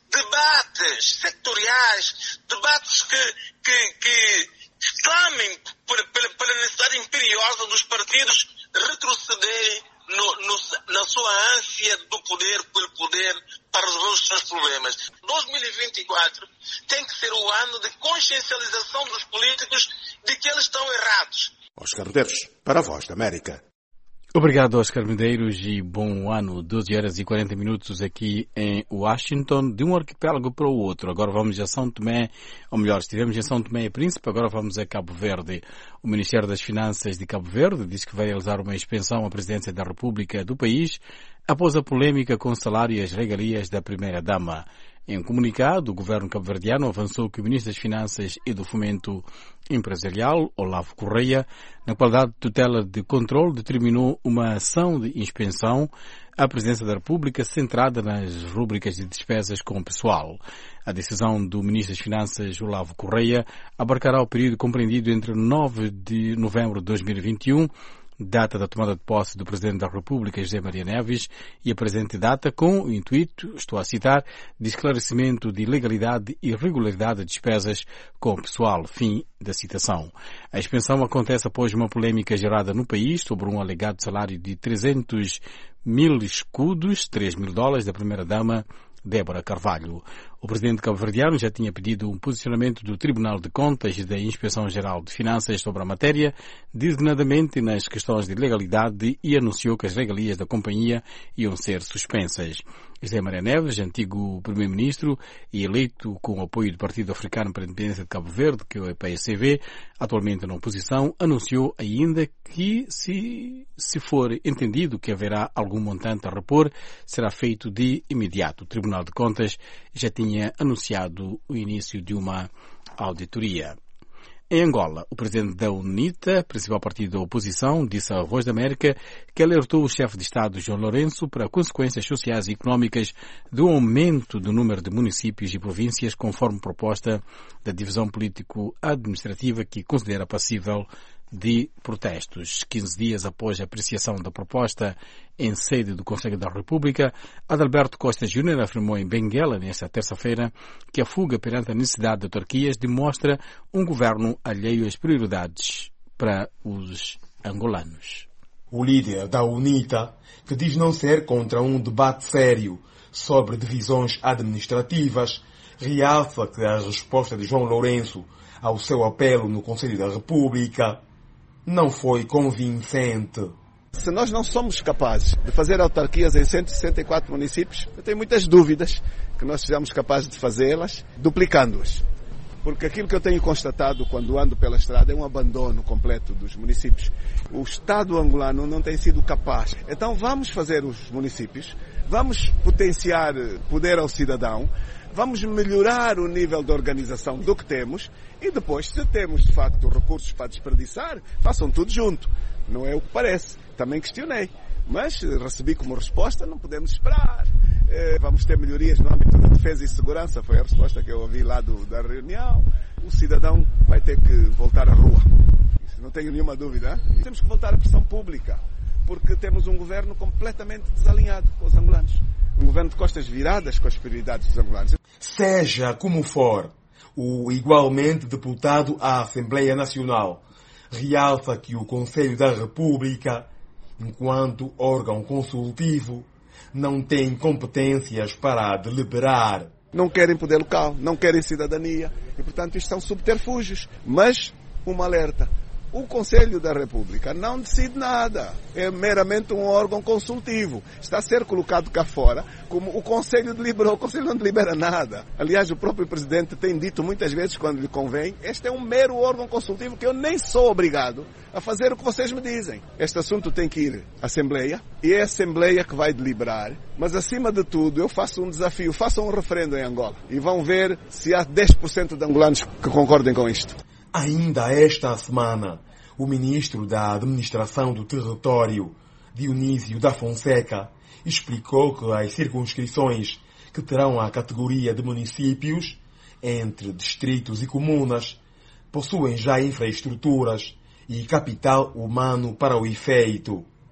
debates sectoriais, debates que, que, que clamem por, pela, pela necessidade imperiosa dos partidos retrocederem no, no, na sua ânsia do poder pelo poder para resolver os seus problemas. dois mil e vinte e quatro tem que ser o ano de consciencialização dos políticos de que eles estão errados. Oscar Medeiros, para a Voz da América. Obrigado, Oscar Medeiros, e bom ano. doze horas e quarenta minutos aqui em Washington, de um arquipélago para o outro. Agora vamos a São Tomé, ou melhor, estivemos em São Tomé e Príncipe, agora vamos a Cabo Verde. O Ministério das Finanças de Cabo Verde diz que vai realizar uma expensão à presidência da República do país após a polêmica com o salário e as regalias da primeira-dama. Em um comunicado, o governo cabo-verdiano avançou que o ministro das Finanças e do Fomento Empresarial, Olavo Correia, na qualidade de tutela de controle, determinou uma ação de inspeção à presidência da República centrada nas rúbricas de despesas com o pessoal. A decisão do ministro das Finanças, Olavo Correia, abarcará o período compreendido entre nove de novembro de dois mil e vinte e um, data da tomada de posse do Presidente da República, José Maria Neves, e a presente data com o intuito, estou a citar, de esclarecimento de legalidade e regularidade de despesas com o pessoal. Fim da citação. A expensão acontece após uma polêmica gerada no país sobre um alegado salário de trezentos mil escudos, três mil dólares, da primeira-dama, Débora Carvalho. O presidente cabo-verdiano já tinha pedido um posicionamento do Tribunal de Contas e da Inspeção-Geral de Finanças sobre a matéria, designadamente nas questões de legalidade, e anunciou que as regalias da companhia iam ser suspensas. José Maria Neves, antigo primeiro-ministro e eleito com o apoio do Partido Africano para a Independência de Cabo Verde, que é o P S C V, atualmente na oposição, anunciou ainda que, se, se for entendido que haverá algum montante a repor, será feito de imediato. O Tribunal de Contas já tinha anunciado o início de uma auditoria. Em Angola, o presidente da UNITA, principal partido da oposição, disse à Voz da América que alertou o chefe de Estado, João Lourenço, para consequências sociais e económicas do aumento do número de municípios e províncias, conforme proposta da divisão político-administrativa, que considera passível de protestos. quinze dias após a apreciação da proposta em sede do Conselho da República, Adalberto Costa Júnior afirmou em Benguela, nesta terça-feira, que a fuga perante a necessidade de autarquias demonstra um governo alheio às prioridades para os angolanos. O líder da UNITA, que diz não ser contra um debate sério sobre divisões administrativas, realça que a resposta de João Lourenço ao seu apelo no Conselho da República não foi convincente. Se nós não somos capazes de fazer autarquias em cento e sessenta e quatro municípios, eu tenho muitas dúvidas que nós sejamos capazes de fazê-las, duplicando-as. Porque aquilo que eu tenho constatado quando ando pela estrada é um abandono completo dos municípios. O Estado angolano não tem sido capaz. Então vamos fazer os municípios, vamos potenciar poder ao cidadão, vamos melhorar o nível de organização do que temos e depois, se temos de facto recursos para desperdiçar, façam tudo junto. Não é o que parece. Também questionei, mas recebi como resposta: não podemos esperar. Eh, vamos ter melhorias no âmbito da defesa e segurança, foi a resposta que eu ouvi lá do, da reunião. O cidadão vai ter que voltar à rua. Isso não tenho nenhuma dúvida. Hein? Temos que voltar à pressão pública, porque temos um governo completamente desalinhado com os angolanos. Um governo de costas viradas com as prioridades dos angolanos. Seja como for, o igualmente deputado à Assembleia Nacional realça que o Conselho da República, enquanto órgão consultivo, não tem competências para deliberar. Não querem poder local, não querem cidadania e, portanto, isto são subterfúgios. Mas, um alerta. O Conselho da República não decide nada. É meramente um órgão consultivo. Está a ser colocado cá fora como o Conselho deliberou. O Conselho não delibera nada. Aliás, o próprio Presidente tem dito muitas vezes, quando lhe convém, este é um mero órgão consultivo que eu nem sou obrigado a fazer o que vocês me dizem. Este assunto tem que ir à Assembleia e é a Assembleia que vai deliberar. Mas, acima de tudo, eu faço um desafio. Façam um referendo em Angola e vão ver se há dez por cento de angolanos que concordem com isto. Ainda esta semana, o ministro da Administração do Território, Dionísio da Fonseca, explicou que as circunscrições que terão a categoria de municípios, entre distritos e comunas, possuem já infraestruturas e capital humano para o efeito.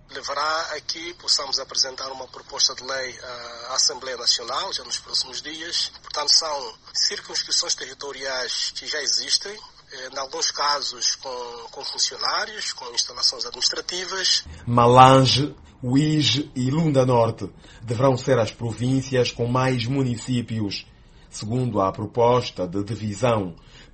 levará a que possamos apresentar uma proposta de lei à Assembleia Nacional já nos próximos dias. Portanto, são circunscrições territoriais que já existem, em alguns casos com, com funcionários, com instalações administrativas. Malange, Uige e Lunda Norte deverão ser as províncias com mais municípios, segundo a proposta de divisão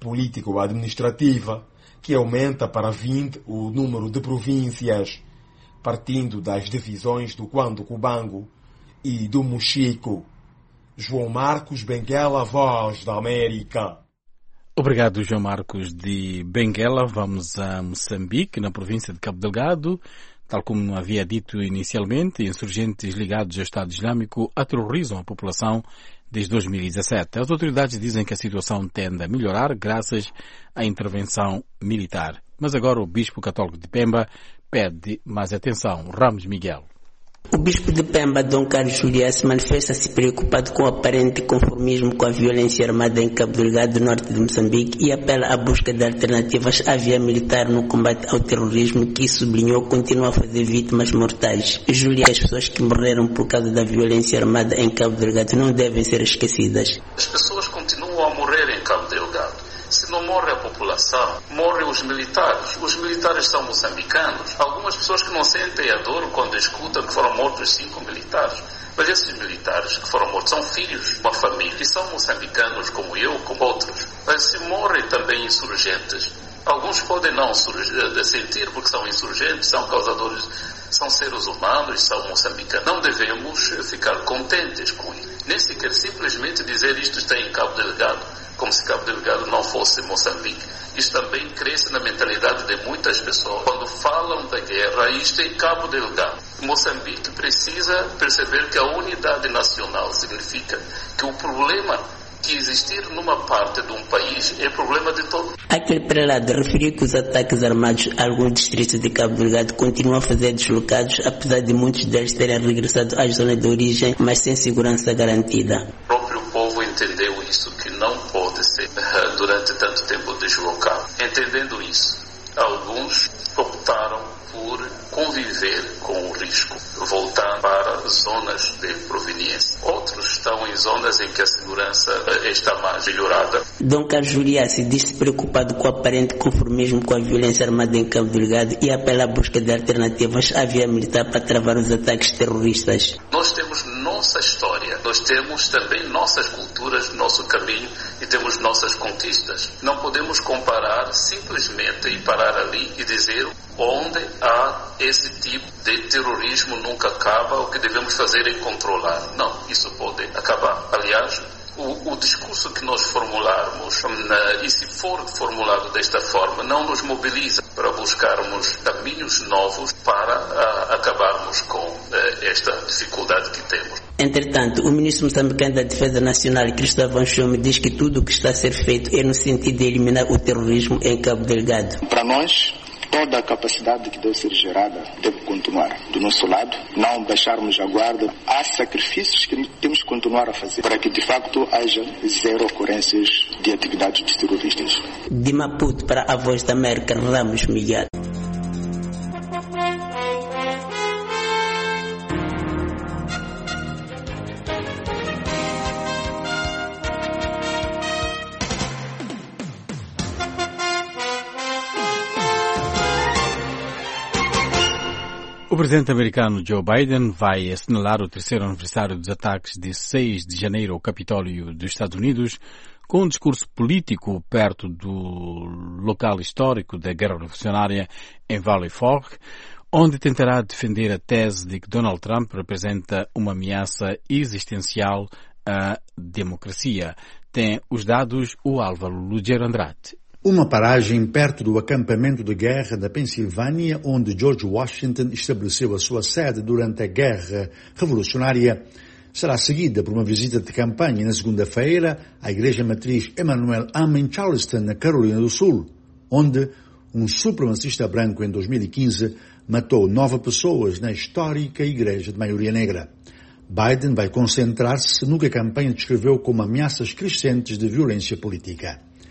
político-administrativa, que aumenta para vinte o número de províncias, partindo das divisões do Quando Cubango e do Mochico. João Marcos Benguela, Voz da América. Obrigado, João Marcos de Benguela. Vamos a Moçambique, na província de Cabo Delgado. Tal como havia dito inicialmente, insurgentes ligados ao Estado Islâmico aterrorizam a população desde dois mil e dezassete. As autoridades dizem que a situação tende a melhorar graças à intervenção militar. Mas agora o Bispo Católico de Pemba pede mais atenção. Ramos Miguel. O Bispo de Pemba, Dom Carlos Juliás, manifesta-se preocupado com o aparente conformismo com a violência armada em Cabo Delgado, norte de Moçambique, e apela à busca de alternativas à via militar no combate ao terrorismo, que, sublinhou, continua a fazer vítimas mortais. Juliás, as pessoas que morreram por causa da violência armada em Cabo Delgado não devem ser esquecidas. As pessoas continuam a morrer em Cabo Delgado. Se não morre a população, morrem os militares. Os militares são moçambicanos. Algumas pessoas que não sentem a dor quando escutam que foram mortos cinco militares. Mas esses militares que foram mortos são filhos de uma família e são moçambicanos como eu, como outros. Mas se morrem também insurgentes, alguns podem não sentir porque são insurgentes, são causadores, são seres humanos, são moçambicanos. Não devemos ficar contentes com isso. Nem sequer simplesmente dizer isto está em Cabo Delgado, como se Cabo Delgado não fosse Moçambique. Isso também cresce na mentalidade de muitas pessoas. Quando falam da guerra, isto é Cabo Delgado. Moçambique precisa perceber que a unidade nacional significa que o problema que existir numa parte de um país é problema de todos. Aquele prelado referiu que os ataques armados a alguns distritos de Cabo Delgado continuam a fazer deslocados, apesar de muitos deles terem regressado à zona de origem, mas sem segurança garantida. O próprio povo entendeu isso, que não pode ser durante tanto tempo deslocado. Entendendo isso, alguns optaram por conviver com o risco, voltar para zonas de proveniência. Outros estão em zonas em que a segurança está mais melhorada. Dom Carlos Juliás diz-se preocupado com o aparente conformismo com a violência armada em Cabo Delgado e apela à busca de alternativas à via militar para travar os ataques terroristas. Nós temos nossa história, nós temos também nossas culturas, nosso caminho e temos nossas conquistas. Não podemos comparar simplesmente e parar ali e dizer onde há esse tipo de terrorismo nunca acaba, o que devemos fazer é controlar. Não, isso pode acabar. Aliás, o, o discurso que nós formularmos, na, e se for formulado desta forma, não nos mobiliza para buscarmos caminhos novos para a, acabarmos com a, esta dificuldade que temos. Entretanto, o ministro moçambicano da Defesa Nacional, Cristóvão Chome, diz que tudo o que está a ser feito é no sentido de eliminar o terrorismo em Cabo Delgado. Para nós, toda a capacidade que deve ser gerada deve continuar. Do nosso lado, não baixarmos a guarda. Há sacrifícios que temos que continuar a fazer para que, de facto, haja zero ocorrências de atividades terroristas. De Maputo para a Voz da América, Ramos Miguel. O presidente americano Joe Biden vai assinalar o terceiro aniversário dos ataques de seis de janeiro ao Capitólio dos Estados Unidos com um discurso político perto do local histórico da Guerra Revolucionária em Valley Forge, onde tentará defender a tese de que Donald Trump representa uma ameaça existencial à democracia. Tem os dados o Álvaro Lugero Andrade. Uma paragem perto do acampamento de guerra da Pensilvânia, onde George Washington estabeleceu a sua sede durante a Guerra Revolucionária, será seguida por uma visita de campanha na segunda-feira à Igreja Matriz Emmanuel Am em Charleston, na Carolina do Sul, onde um supremacista branco em dois mil e quinze matou nove pessoas na histórica Igreja de maioria negra. Biden vai concentrar-se no que a campanha descreveu como ameaças crescentes de violência política.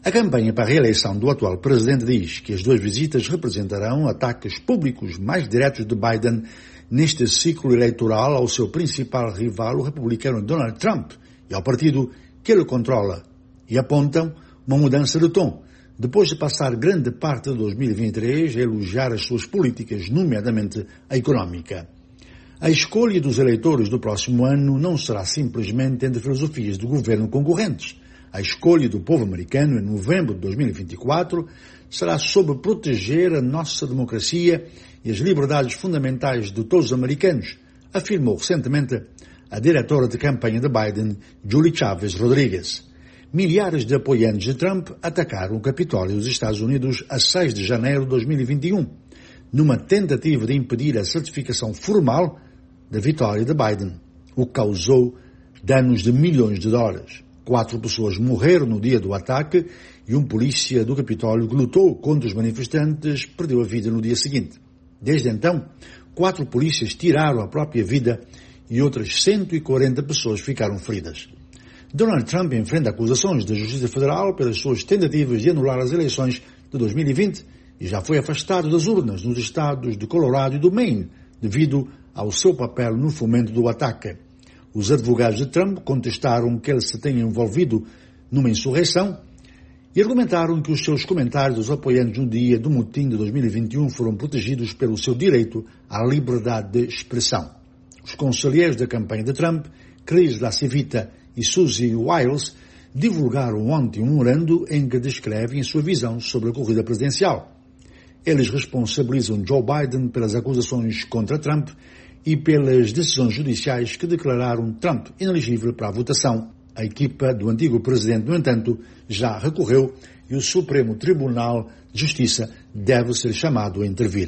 A campanha para a reeleição do atual presidente diz que as duas visitas representarão ataques públicos mais diretos de Biden neste ciclo eleitoral ao seu principal rival, o republicano Donald Trump, e ao partido que ele controla, e apontam uma mudança de tom, depois de passar grande parte de dois mil e vinte e três a elogiar as suas políticas, nomeadamente a económica. A escolha dos eleitores do próximo ano não será simplesmente entre filosofias do governo concorrentes. A escolha do povo americano em novembro de dois mil e vinte e quatro será sobre proteger a nossa democracia e as liberdades fundamentais de todos os americanos, afirmou recentemente a diretora de campanha de Biden, Julie Chávez Rodrigues. Milhares de apoiantes de Trump atacaram o Capitólio dos Estados Unidos a seis de janeiro de dois mil e vinte e um, numa tentativa de impedir a certificação formal da vitória de Biden, o que causou danos de milhões de dólares. Quatro pessoas morreram no dia do ataque e um polícia do Capitólio que lutou contra os manifestantes perdeu a vida no dia seguinte. Desde então, quatro polícias tiraram a própria vida e outras cento e quarenta pessoas ficaram feridas. Donald Trump enfrenta acusações da Justiça Federal pelas suas tentativas de anular as eleições de dois mil e vinte e já foi afastado das urnas nos estados de Colorado e do Maine, devido ao seu papel no fomento do ataque. Os advogados de Trump contestaram que ele se tenha envolvido numa insurreição e argumentaram que os seus comentários dos apoiantes no dia do motim de dois mil e vinte e um foram protegidos pelo seu direito à liberdade de expressão. Os conselheiros da campanha de Trump, Chris LaCivita e Susie Wiles, divulgaram ontem um memorando em que descrevem a sua visão sobre a corrida presidencial. Eles responsabilizam Joe Biden pelas acusações contra Trump e pelas decisões judiciais que declararam Trump inelegível para a votação. A equipa do antigo presidente, no entanto, já recorreu e o Supremo Tribunal de Justiça deve ser chamado a intervir.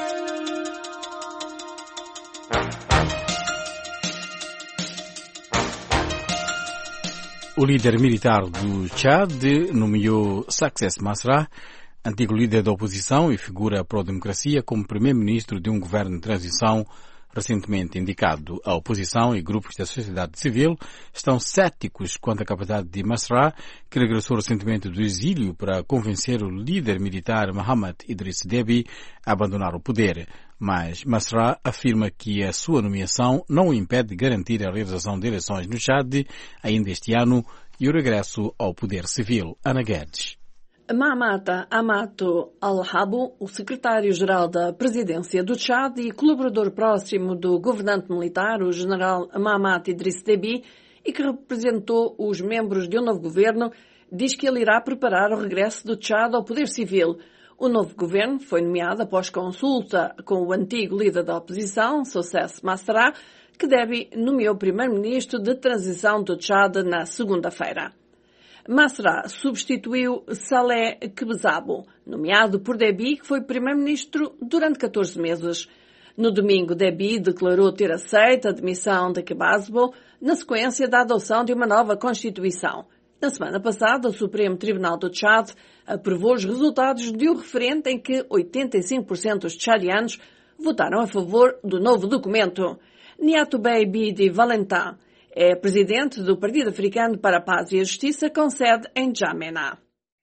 O líder militar do Tchad nomeou Success Masra, antigo líder da oposição e figura pró-democracia, como primeiro-ministro de um governo de transição recentemente indicado. A oposição e grupos da sociedade civil estão céticos quanto à capacidade de Masra, que regressou recentemente do exílio para convencer o líder militar Mohamed Idriss Déby a abandonar o poder. Mas Masra afirma que a sua nomeação não o impede de garantir a realização de eleições no Chad ainda este ano e o regresso ao poder civil. Ana Guedes. Mahamata Amato Al-Habu, o secretário-geral da presidência do Tchad e colaborador próximo do governante militar, o general Mohamed Idriss Déby, e que representou os membros de um novo governo, diz que ele irá preparar o regresso do Tchad ao poder civil. O novo governo foi nomeado após consulta com o antigo líder da oposição, Success Masra, que Déby nomeou primeiro-ministro de transição do Tchad na segunda-feira. Masra substituiu Saleh Kebzabo, nomeado por Déby, que foi primeiro-ministro durante catorze meses. No domingo, Déby declarou ter aceito a demissão de Kebzabo na sequência da adoção de uma nova Constituição. Na semana passada, o Supremo Tribunal do Tchad aprovou os resultados de um referendo em que oitenta e cinco por cento dos tchadianos votaram a favor do novo documento. Niatoubé Bidi Valentin é presidente do Partido Africano para a Paz e a Justiça, com sede em N'Djamena.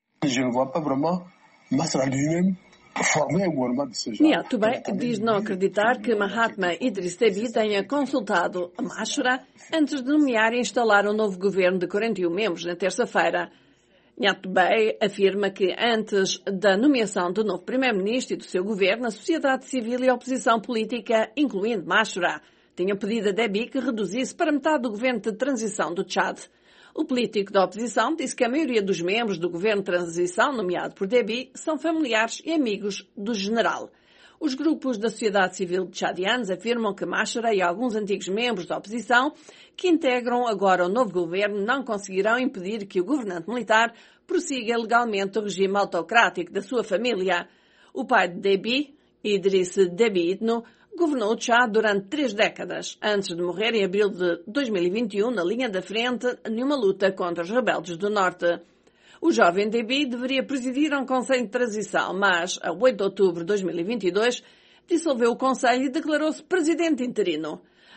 Niatoubé diz não acreditar que Mahatma Idriss Déby tenha consultado a Mashura antes de nomear e instalar um novo governo de quarenta e um membros na terça-feira. Niatoubé afirma que antes da nomeação do novo primeiro-ministro e do seu governo, a sociedade civil e a oposição política, incluindo Mashura, tinham pedido a Déby que reduzisse para metade do governo de transição do Tchad. O político da oposição disse que a maioria dos membros do governo de transição, nomeado por Déby, são familiares e amigos do general. Os grupos da sociedade civil tchadianos afirmam que Mashura e alguns antigos membros da oposição, que integram agora o novo governo, não conseguirão impedir que o governante militar prossiga legalmente o regime autocrático da sua família. O pai de Déby, Idriss Déby Itno, governou o Tchad durante três décadas, antes de morrer em abril de dois mil e vinte e um na linha da frente numa luta contra os rebeldes do Norte. O jovem Déby deveria presidir um Conselho de Transição, mas, a oito de outubro de dois mil e vinte e dois, dissolveu o Conselho e declarou-se presidente interino.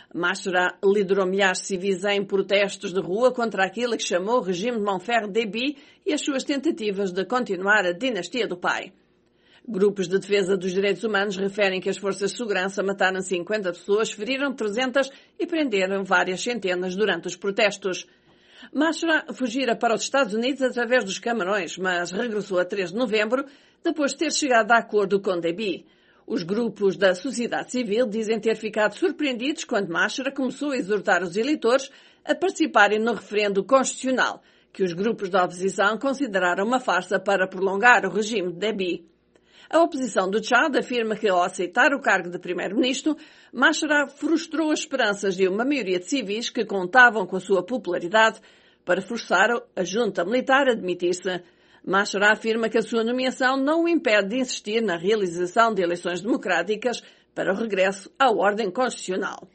Masra liderou milhares de civis em protestos de rua contra aquilo que chamou o regime de Monfer Déby e as suas tentativas de continuar a dinastia do pai. Grupos de defesa dos direitos humanos referem que as forças de segurança mataram cinquenta pessoas, feriram trezentas e prenderam várias centenas durante os protestos. Masra fugira para os Estados Unidos através dos Camarões, mas regressou a três de novembro, depois de ter chegado a acordo com Déby. Os grupos da sociedade civil dizem ter ficado surpreendidos quando Masra começou a exortar os eleitores a participarem no referendo constitucional, que os grupos da oposição consideraram uma farsa para prolongar o regime de Déby. A oposição do Tchad afirma que, ao aceitar o cargo de primeiro-ministro, Masra frustrou as esperanças de uma maioria de civis que contavam com a sua popularidade para forçar a junta militar a demitir-se. Masra afirma que a sua nomeação não o impede de insistir na realização de eleições democráticas para o regresso à ordem constitucional.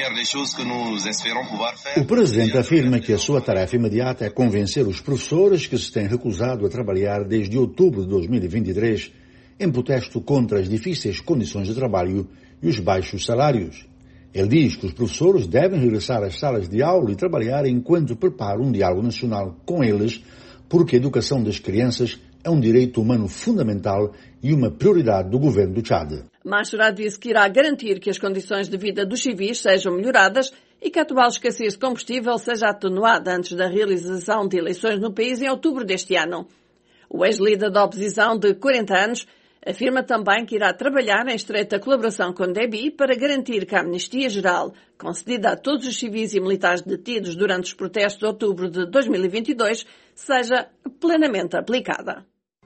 O presidente afirma que a sua tarefa imediata é convencer os professores que se têm recusado a trabalhar desde outubro de dois mil e vinte e três em protesto contra as difíceis condições de trabalho e os baixos salários. Ele diz que os professores devem regressar às salas de aula e trabalhar enquanto preparam um diálogo nacional com eles, porque a educação das crianças é um direito humano fundamental e uma prioridade do governo do Tchad. Masra disse que irá garantir que as condições de vida dos civis sejam melhoradas e que a atual escassez de combustível seja atenuada antes da realização de eleições no país em outubro deste ano. O ex-líder da oposição de quarenta anos afirma também que irá trabalhar em estreita colaboração com Déby para garantir que a amnistia geral, concedida a todos os civis e militares detidos durante os protestos de outubro de dois mil e vinte e dois, seja plenamente aplicada.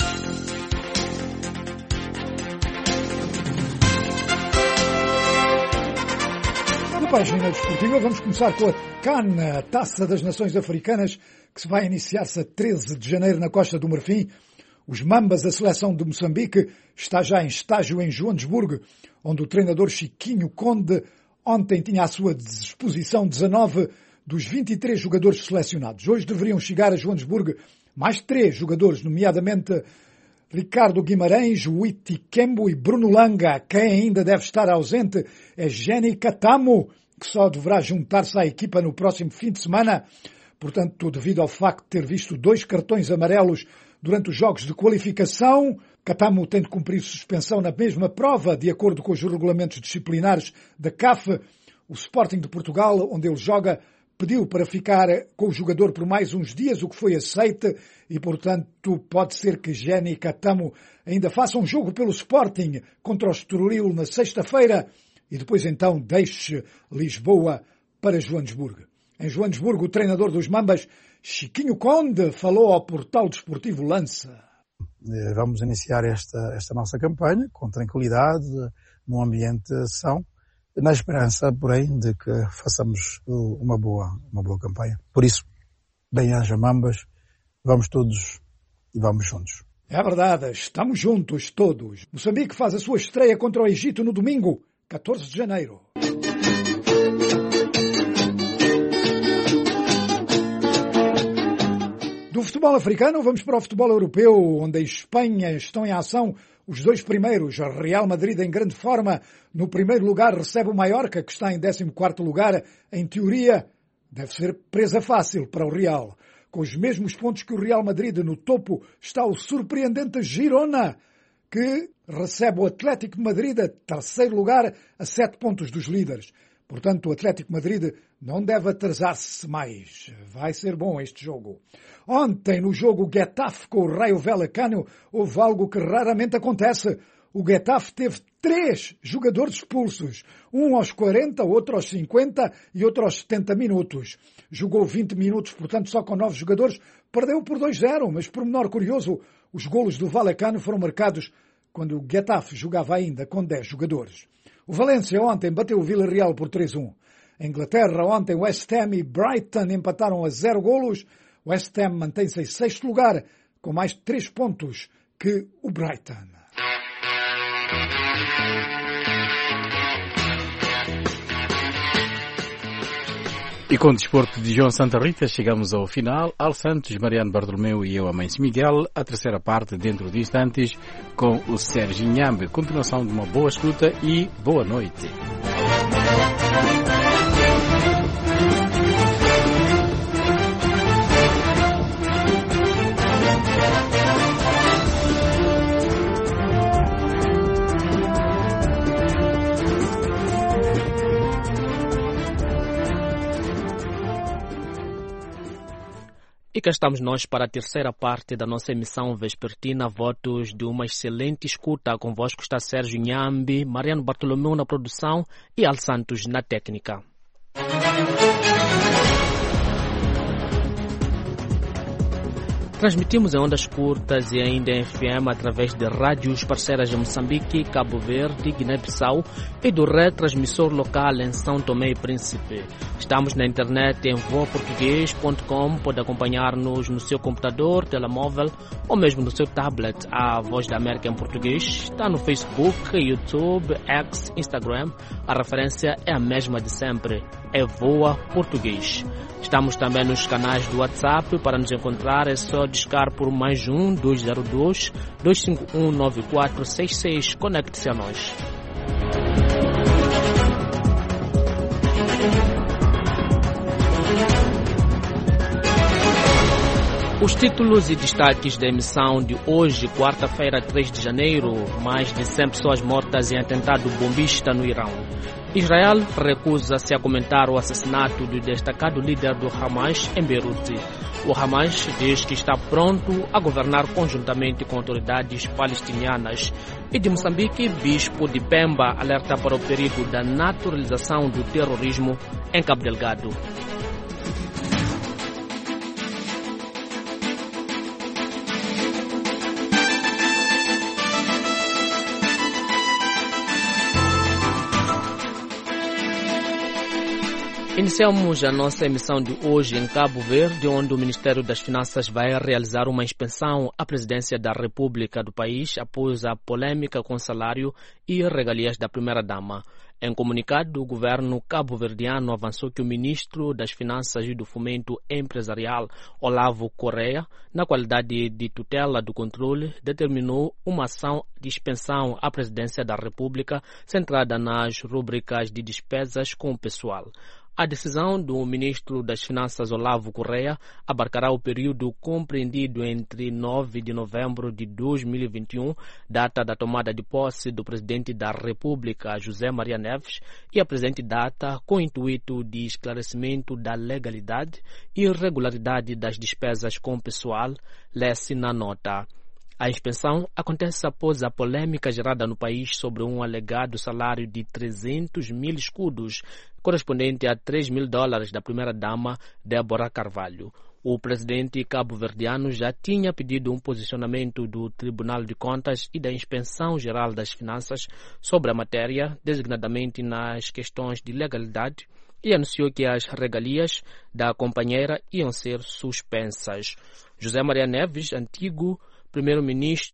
Na página desportiva vamos começar com a CAN, a Taça das Nações Africanas, que se vai iniciar-se a treze de janeiro na Costa do Marfim. Os Mambas, a seleção de Moçambique, está já em estágio em Joanesburgo, onde o treinador Chiquinho Conde ontem tinha à sua disposição dezanove dos vinte e três jogadores selecionados. Hoje deveriam chegar a Joanesburgo mais três jogadores, nomeadamente Ricardo Guimarães, Witi Kembo e Bruno Langa. Quem ainda deve estar ausente é Jenny Katamo, que só deverá juntar-se à equipa no próximo fim de semana. Portanto, devido ao facto de ter visto dois cartões amarelos durante os jogos de qualificação, Katamo tem de cumprir suspensão na mesma prova, de acordo com os regulamentos disciplinares da C A F. O Sporting de Portugal, onde ele joga, pediu para ficar com o jogador por mais uns dias, o que foi aceite, e, portanto, pode ser que Jenny Katamo ainda faça um jogo pelo Sporting contra o Estoril na sexta-feira e depois então deixe Lisboa para Joanesburgo. Em Joanesburgo, o treinador dos Mambas, Chiquinho Conde, falou ao portal desportivo Lança. Vamos iniciar esta, esta nossa campanha com tranquilidade, num ambiente são, na esperança, porém, de que façamos uma boa, uma boa campanha. Por isso, bem-aja Mambas, vamos todos e vamos juntos. É verdade, estamos juntos todos. Moçambique faz a sua estreia contra o Egito no domingo, catorze de janeiro. Do futebol africano, vamos para o futebol europeu, onde a Espanha estão em ação os dois primeiros. Real Madrid em grande forma. No primeiro lugar recebe o Mallorca, que está em décimo quarto lugar. Em teoria, deve ser presa fácil para o Real. Com os mesmos pontos que o Real Madrid, no topo está o surpreendente Girona, que recebe o Atlético de Madrid, a terceiro lugar, a sete pontos dos líderes. Portanto, o Atlético de Madrid não deve atrasar-se mais. Vai ser bom este jogo. Ontem, no jogo Getafe com o Rayo Vallecano, houve algo que raramente acontece. O Getafe teve três jogadores expulsos. Um aos quarenta, outro aos cinquenta e outro aos setenta minutos. Jogou vinte minutos, portanto, só com nove jogadores. Perdeu por dois a zero, mas por menor curioso, os golos do Vallecano foram marcados quando o Getafe jogava ainda com dez jogadores. O Valência ontem bateu o Villarreal por três a um. Em Inglaterra, ontem, West Ham e Brighton empataram a zero golos. West Ham mantém-se em sexto lugar, com mais de três pontos que o Brighton. E com o desporto de João Santa Rita, chegamos ao final. Al Santos, Mariano Bartolomeu e eu, Amâncio Miguel. A terceira parte, dentro de instantes, com o Sérgio Inhambe. Continuação de uma boa escuta e boa noite. E cá estamos nós para a terceira parte da nossa emissão vespertina. Votos de uma excelente escuta. Convosco está Sérgio Nhambi, Mariano Bartolomeu na produção e Al Santos na técnica. Transmitimos em ondas curtas e ainda em F M através de rádios parceiras em Moçambique, Cabo Verde, Guiné-Bissau e do retransmissor local em São Tomé e Príncipe. Estamos na internet em voa português ponto com. Pode acompanhar-nos no seu computador, telemóvel ou mesmo no seu tablet. A Voz da América em português está no Facebook, YouTube, X, Instagram. A referência é a mesma de sempre. É Voa Português. Estamos também nos canais do WhatsApp. Para nos encontrar é só discar por mais um dois zero dois, dois cinco um, nove quatro seis seis. Conecte-se a nós. Os títulos e destaques da emissão de hoje, quarta-feira, três de janeiro. Mais de cem pessoas mortas em atentado bombista no Irão. Israel recusa-se a comentar o assassinato do destacado líder do Hamas em Beirute. O Hamas diz que está pronto a governar conjuntamente com autoridades palestinianas. E de Moçambique, Bispo de Pemba alerta para o perigo da naturalização do terrorismo em Cabo Delgado. Iniciamos a nossa emissão de hoje em Cabo Verde, onde o Ministério das Finanças vai realizar uma inspeção à presidência da República do país após a polêmica com salário e regalias da primeira-dama. Em comunicado, o governo cabo-verdiano avançou que o ministro das Finanças e do Fomento Empresarial, Olavo Correia, na qualidade de tutela do controle, determinou uma ação de inspeção à presidência da República centrada nas rubricas de despesas com o pessoal. A decisão do ministro das Finanças, Olavo Correia, abarcará o período compreendido entre nove de novembro de dois mil e vinte e um, data da tomada de posse do presidente da República, José Maria Neves, e a presente data com o intuito de esclarecimento da legalidade e regularidade das despesas com pessoal, lê-se na nota. A inspeção acontece após a polêmica gerada no país sobre um alegado salário de trezentos mil escudos, correspondente a três mil dólares da primeira-dama Débora Carvalho. O presidente cabo-verdiano já tinha pedido um posicionamento do Tribunal de Contas e da Inspeção Geral das Finanças sobre a matéria, designadamente nas questões de legalidade, e anunciou que as regalias da companheira iam ser suspensas. José Maria Neves, antigo primeiro-ministro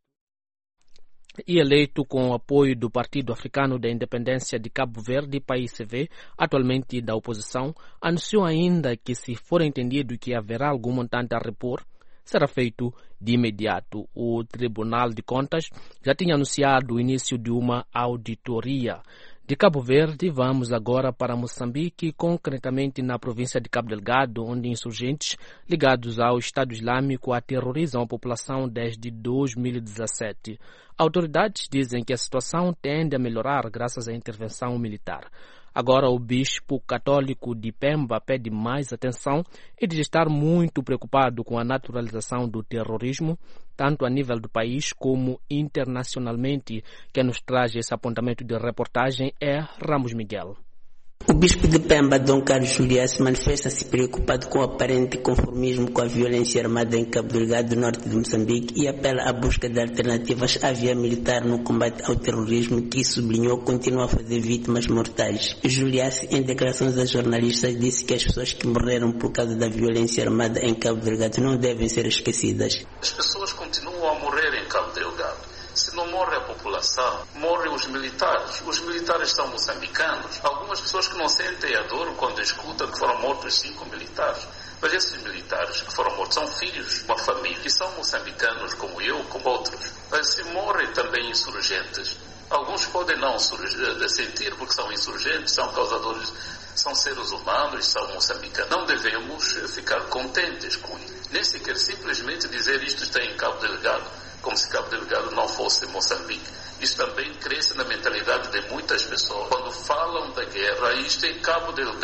e eleito com o apoio do Partido Africano da Independência de Cabo Verde, P A I C V, atualmente da oposição, anunciou ainda que, se for entendido que haverá algum montante a repor, será feito de imediato. O Tribunal de Contas já tinha anunciado o início de uma auditoria. De Cabo Verde, vamos agora para Moçambique, concretamente na província de Cabo Delgado, onde insurgentes ligados ao Estado Islâmico aterrorizam a população desde dois mil e dezassete. Autoridades dizem que a situação tende a melhorar graças à intervenção militar. Agora, o bispo católico de Pemba pede mais atenção e diz estar muito preocupado com a naturalização do terrorismo, tanto a nível do país como internacionalmente. Quem nos traz esse apontamento de reportagem é Ramos Miguel. O bispo de Pemba, Dom Carlos Juliás, manifesta-se preocupado com o aparente conformismo com a violência armada em Cabo Delgado, norte de Moçambique, e apela à busca de alternativas à via militar no combate ao terrorismo, que, sublinhou, continua a fazer vítimas mortais. Juliás, em declarações a jornalistas, disse que as pessoas que morreram por causa da violência armada em Cabo Delgado não devem ser esquecidas. As pessoas continuam a morrer em Cabo Delgado. Se não morre a população, morrem os militares. Os militares são moçambicanos. Algumas pessoas que não sentem a dor quando escutam que foram mortos cinco militares. Mas esses militares que foram mortos são filhos de uma família, que são moçambicanos como eu, como outros. Mas se morrem também insurgentes, alguns podem não sentir porque são insurgentes, são causadores, são seres humanos, são moçambicanos. Não devemos ficar contentes com isso. Nem sequer simplesmente dizer isto está em Cabo Delgado, como se Cabo Delgado não fosse Moçambique. Isso também cresce na mentalidade de muitas pessoas. Quando falam da guerra, isto é Cabo Delgado.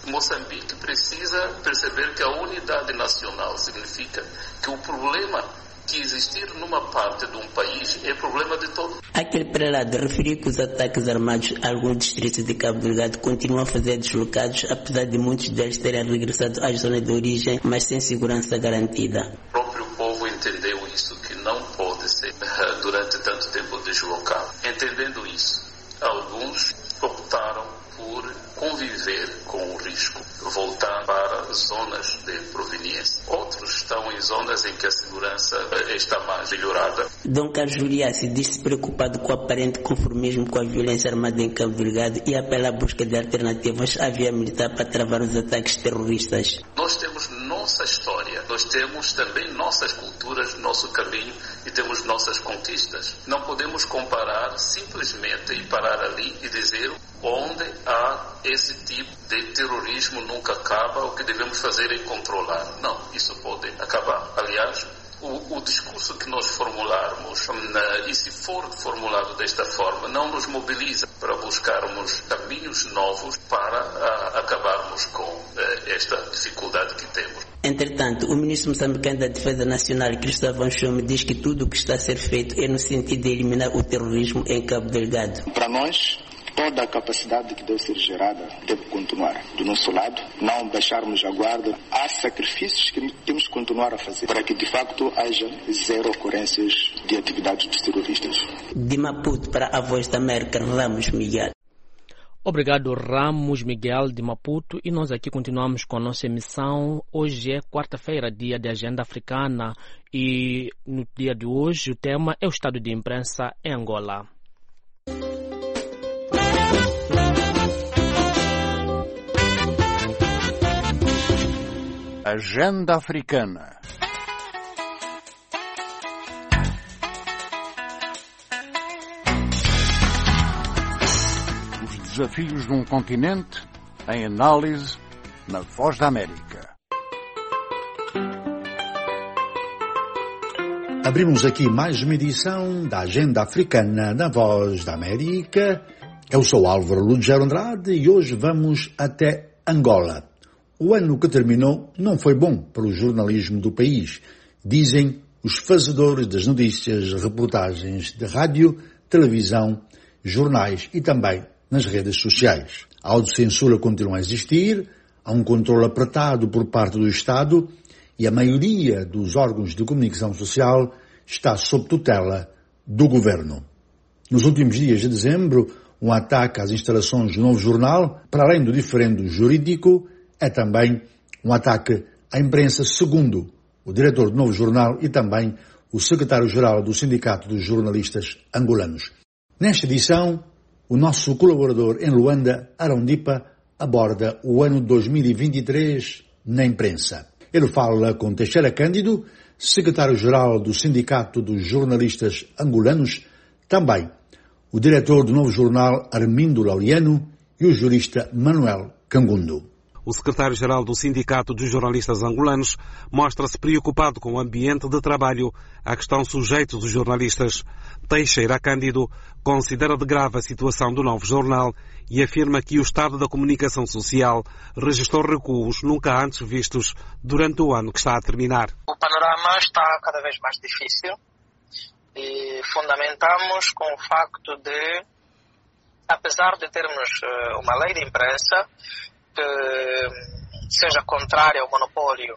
Moçambique precisa perceber que a unidade nacional significa que o problema que existir numa parte de um país é problema de todos. Aquele prelado referiu que os ataques armados a alguns distritos de Cabo Delgado continuam a fazer deslocados, apesar de muitos deles terem regressado à zona de origem, mas sem segurança garantida. O próprio povo entendeu isso, que não pode ser durante tanto tempo deslocado. Entendendo isso, alguns optaram por conviver com o risco, voltar para zonas de proveniência. Outros estão em zonas em que a segurança está mais melhorada. Dom Carlos Juliassi diz-se preocupado com o aparente conformismo com a violência armada em Cabo Delgado e apela à busca de alternativas à via militar para travar os ataques terroristas. Nós temos nossa história, nós temos também nossas culturas, nosso caminho e temos nossas conquistas. Não podemos comparar simplesmente e parar ali e dizer onde há esse tipo de terrorismo nunca acaba, o que devemos fazer é controlar. Não, isso pode acabar. Aliás, o, o discurso que nós formularmos, na, e se for formulado desta forma, não nos mobiliza para buscarmos caminhos novos para a, acabarmos com a, esta dificuldade que temos. Entretanto, o ministro moçambicano da Defesa Nacional, Cristóvão Chome, diz que tudo o que está a ser feito é no sentido de eliminar o terrorismo em Cabo Delgado. Para nós, toda a capacidade que deve ser gerada deve continuar. Do nosso lado, não baixarmos a guarda. Há sacrifícios que temos que continuar a fazer para que, de facto, haja zero ocorrências de atividades dos terroristas. De Maputo para a Voz da América, Ramos Miguel. Obrigado, Ramos Miguel de Maputo. E nós aqui continuamos com a nossa emissão. Hoje é quarta-feira, dia de Agenda Africana. E no dia de hoje o tema é o estado de imprensa em Angola. Agenda Africana. Os desafios de um continente em análise na Voz da América. Abrimos aqui mais uma edição da Agenda Africana na Voz da América. Eu sou Álvaro Lugero Andrade e hoje vamos até Angola. O ano que terminou não foi bom para o jornalismo do país, dizem os fazedores das notícias, reportagens de rádio, televisão, jornais e também nas redes sociais. A autocensura continua a existir, há um controle apertado por parte do Estado e a maioria dos órgãos de comunicação social está sob tutela do governo. Nos últimos dias de dezembro, um ataque às instalações do Novo Jornal, para além do diferendo jurídico, é também um ataque à imprensa, segundo o diretor do Novo Jornal e também o secretário-geral do Sindicato dos Jornalistas Angolanos. Nesta edição, o nosso colaborador em Luanda, Arão Dipa, aborda o ano dois mil e vinte e três na imprensa. Ele fala com Teixeira Cândido, secretário-geral do Sindicato dos Jornalistas Angolanos, também o diretor do Novo Jornal, Armindo Laureano, e o jurista Manuel Cangundo. O secretário-geral do Sindicato dos Jornalistas Angolanos mostra-se preocupado com o ambiente de trabalho a que estão sujeitos os jornalistas. Teixeira Cândido considera de grave a situação do Novo Jornal e afirma que o Estado da Comunicação Social registrou recuos nunca antes vistos durante o ano que está a terminar. O panorama está cada vez mais difícil e fundamentamos com o facto de, apesar de termos uma lei de imprensa que seja contrária ao monopólio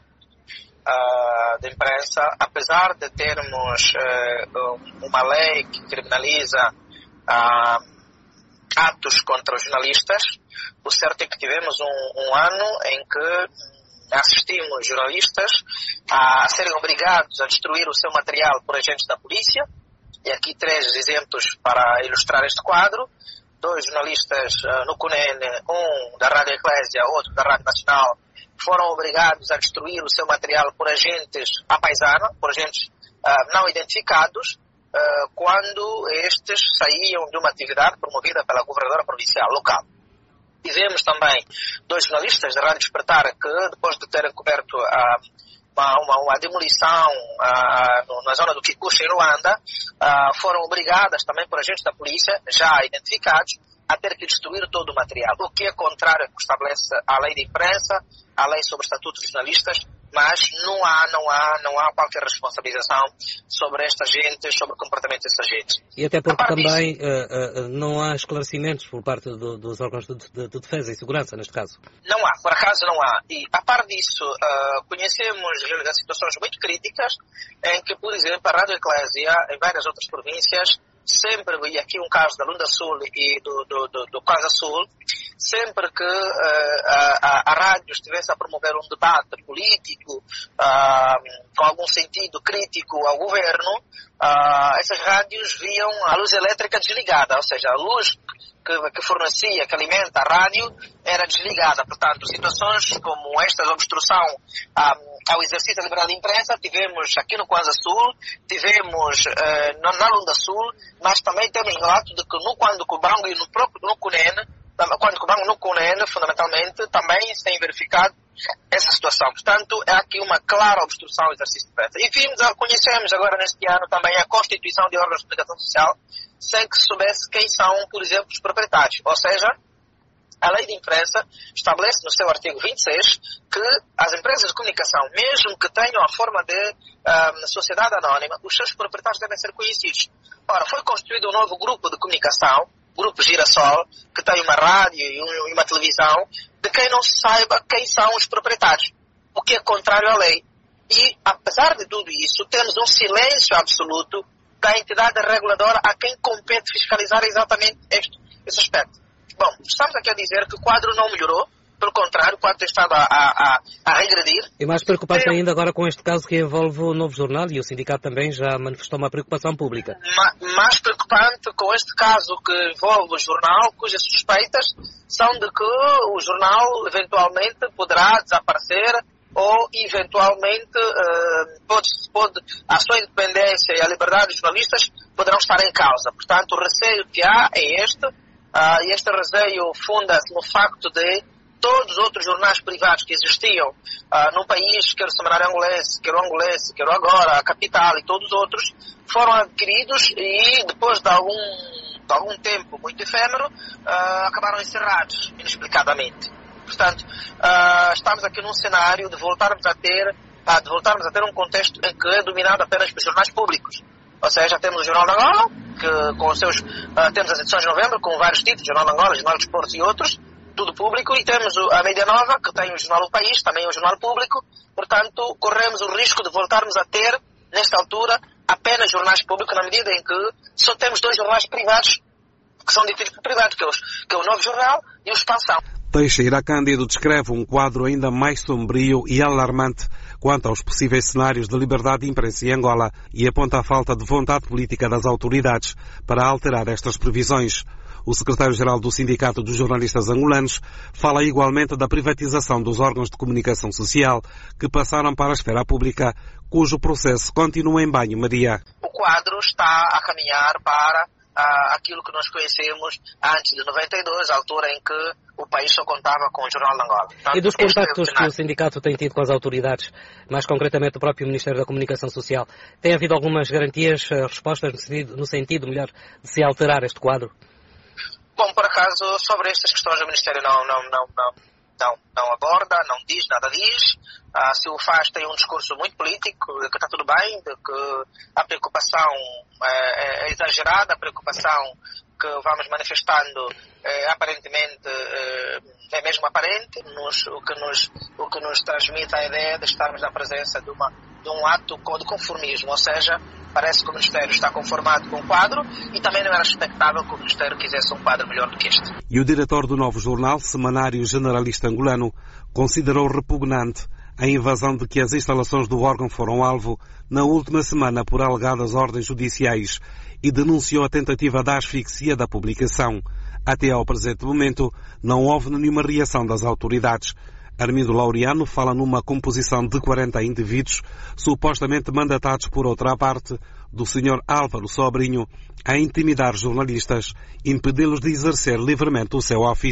uh, da imprensa, apesar de termos uh, uma lei que criminaliza uh, atos contra os jornalistas, o certo é que tivemos um, um ano em que assistimos jornalistas a serem obrigados a destruir o seu material por agentes da polícia, e aqui três exemplos para ilustrar este quadro. Dois jornalistas uh, no Cunene, um da Rádio Eclésia, outro da Rádio Nacional, foram obrigados a destruir o seu material por agentes à paisana, por agentes uh, não identificados, uh, quando estes saíam de uma atividade promovida pela governadora provincial local. Tivemos também dois jornalistas da Rádio Despertar que, depois de terem coberto a uh, Uma, uma, uma demolição uh, na zona do Kikuchi, em Luanda, uh, foram obrigadas também por agentes da polícia, já identificados, a ter que destruir todo o material, o que é contrário ao que estabelece a lei de imprensa, a lei sobre o estatuto dos jornalistas, mas não há, não há, não há qualquer responsabilização sobre esta gente, sobre o comportamento dessa gente. E até porque também disso, uh, uh, não há esclarecimentos por parte do, dos órgãos de, de, de defesa e segurança, neste caso. Não há, por acaso não há. E, a par disso, uh, conhecemos situações muito críticas em que, por exemplo, a Rádio Eclésia, em várias outras províncias, sempre, e aqui um caso da Lunda Sul e do, do, do, do Casa Sul, sempre que uh, a, a rádio estivesse a promover um debate político uh, com algum sentido crítico ao governo, uh, essas rádios viam a luz elétrica desligada, ou seja, a luz que, que fornecia, que alimenta a rádio, era desligada. Portanto, situações como esta de obstrução um, ao exercício da liberdade de imprensa, tivemos aqui no Kwanza Sul, tivemos uh, na, na Lunda Sul, mas também temos relato de que no Kwanza Kubango e no próprio no Cunene, quando Kubango no Cunene, fundamentalmente, também se tem verificado essa situação. Portanto, é aqui uma clara obstrução ao exercício de imprensa. E vimos, conhecemos agora neste ano também a constituição de órgãos de comunicação social, sem que se soubesse quem são, por exemplo, os proprietários. Ou seja, a lei de imprensa estabelece no seu artigo vinte e seis que as empresas de comunicação, mesmo que tenham a forma de um, sociedade anónima, os seus proprietários devem ser conhecidos. Ora, foi construído um novo grupo de comunicação, Grupo Girassol, que tem uma rádio e, um, e uma televisão, de quem não se saiba quem são os proprietários, o que é contrário à lei. E, apesar de tudo isso, temos um silêncio absoluto da entidade reguladora a quem compete fiscalizar exatamente este, esse aspecto. Bom, estamos aqui a dizer que o quadro não melhorou, pelo contrário, o quadro tem estado a, a, a regredir. E mais preocupante é, ainda agora com este caso que envolve o Novo Jornal, e o sindicato também já manifestou uma preocupação pública. Ma, mais preocupante com este caso que envolve o jornal, cujas suspeitas são de que o jornal eventualmente poderá desaparecer ou eventualmente uh, pode, pode, a sua independência e a liberdade dos jornalistas poderão estar em causa. Portanto, o receio que há é este, uh, e este receio funda-se no facto de todos os outros jornais privados que existiam uh, no país, quer o Semanário Angolês, quer o Angolês, quer o Agora, a Capital e todos os outros, foram adquiridos e depois de algum, de algum tempo muito efêmero, uh, acabaram encerrados, inexplicadamente. Portanto, uh, estamos aqui num cenário de voltarmos a ter, uh, de voltarmos a ter um contexto em que é dominado apenas por jornais públicos. Ou seja, temos o Jornal de Angola, que com os seus, uh, temos as edições de novembro com vários títulos, Jornal de Angola, Jornal de Desportos e outros, tudo público, e temos a Mídia Nova, que tem o Jornal do País, também o Jornal Público. Portanto, corremos o risco de voltarmos a ter, nesta altura, apenas jornais públicos, na medida em que só temos dois jornais privados, que são detidos por privados, que é, os, que é o Novo Jornal e o Expansão. Teixeira Cândido descreve um quadro ainda mais sombrio e alarmante quanto aos possíveis cenários de liberdade de imprensa em Angola e aponta a falta de vontade política das autoridades para alterar estas previsões. O secretário-geral do Sindicato dos Jornalistas Angolanos fala igualmente da privatização dos órgãos de comunicação social que passaram para a esfera pública, cujo processo continua em banho-maria. O quadro está a caminhar para uh, aquilo que nós conhecemos antes de noventa e dois, a altura em que o país só contava com o Jornal de Angola. Portanto, e dos contactos que o sindicato tem tido com as autoridades, mais concretamente o próprio Ministério da Comunicação Social, tem havido algumas garantias, respostas no sentido, no sentido melhor, de se alterar este quadro? Bom, por acaso, sobre estas questões o Ministério não, não, não, não, não, não aborda, não diz, nada diz. Ah, se o faz, tem um discurso muito político, de que está tudo bem, de que a preocupação é, é exagerada, a preocupação que vamos manifestando é, aparentemente é, é mesmo aparente, nos, o, que nos, o que nos transmite a ideia de estarmos na presença de, uma, de um ato de conformismo, ou seja, parece que o Ministério está conformado com o quadro e também não era expectável que o Ministério quisesse um quadro melhor do que este. E o diretor do Novo Jornal, Semanário Generalista Angolano, considerou repugnante a invasão de que as instalações do órgão foram alvo na última semana por alegadas ordens judiciais e denunciou a tentativa da asfixia da publicação. Até ao presente momento, não houve nenhuma reação das autoridades. Armindo Laureano fala numa composição de quarenta indivíduos, supostamente mandatados por outra parte do senhor Álvaro Sobrinho, a intimidar jornalistas, impedi-los de exercer livremente o seu ofício.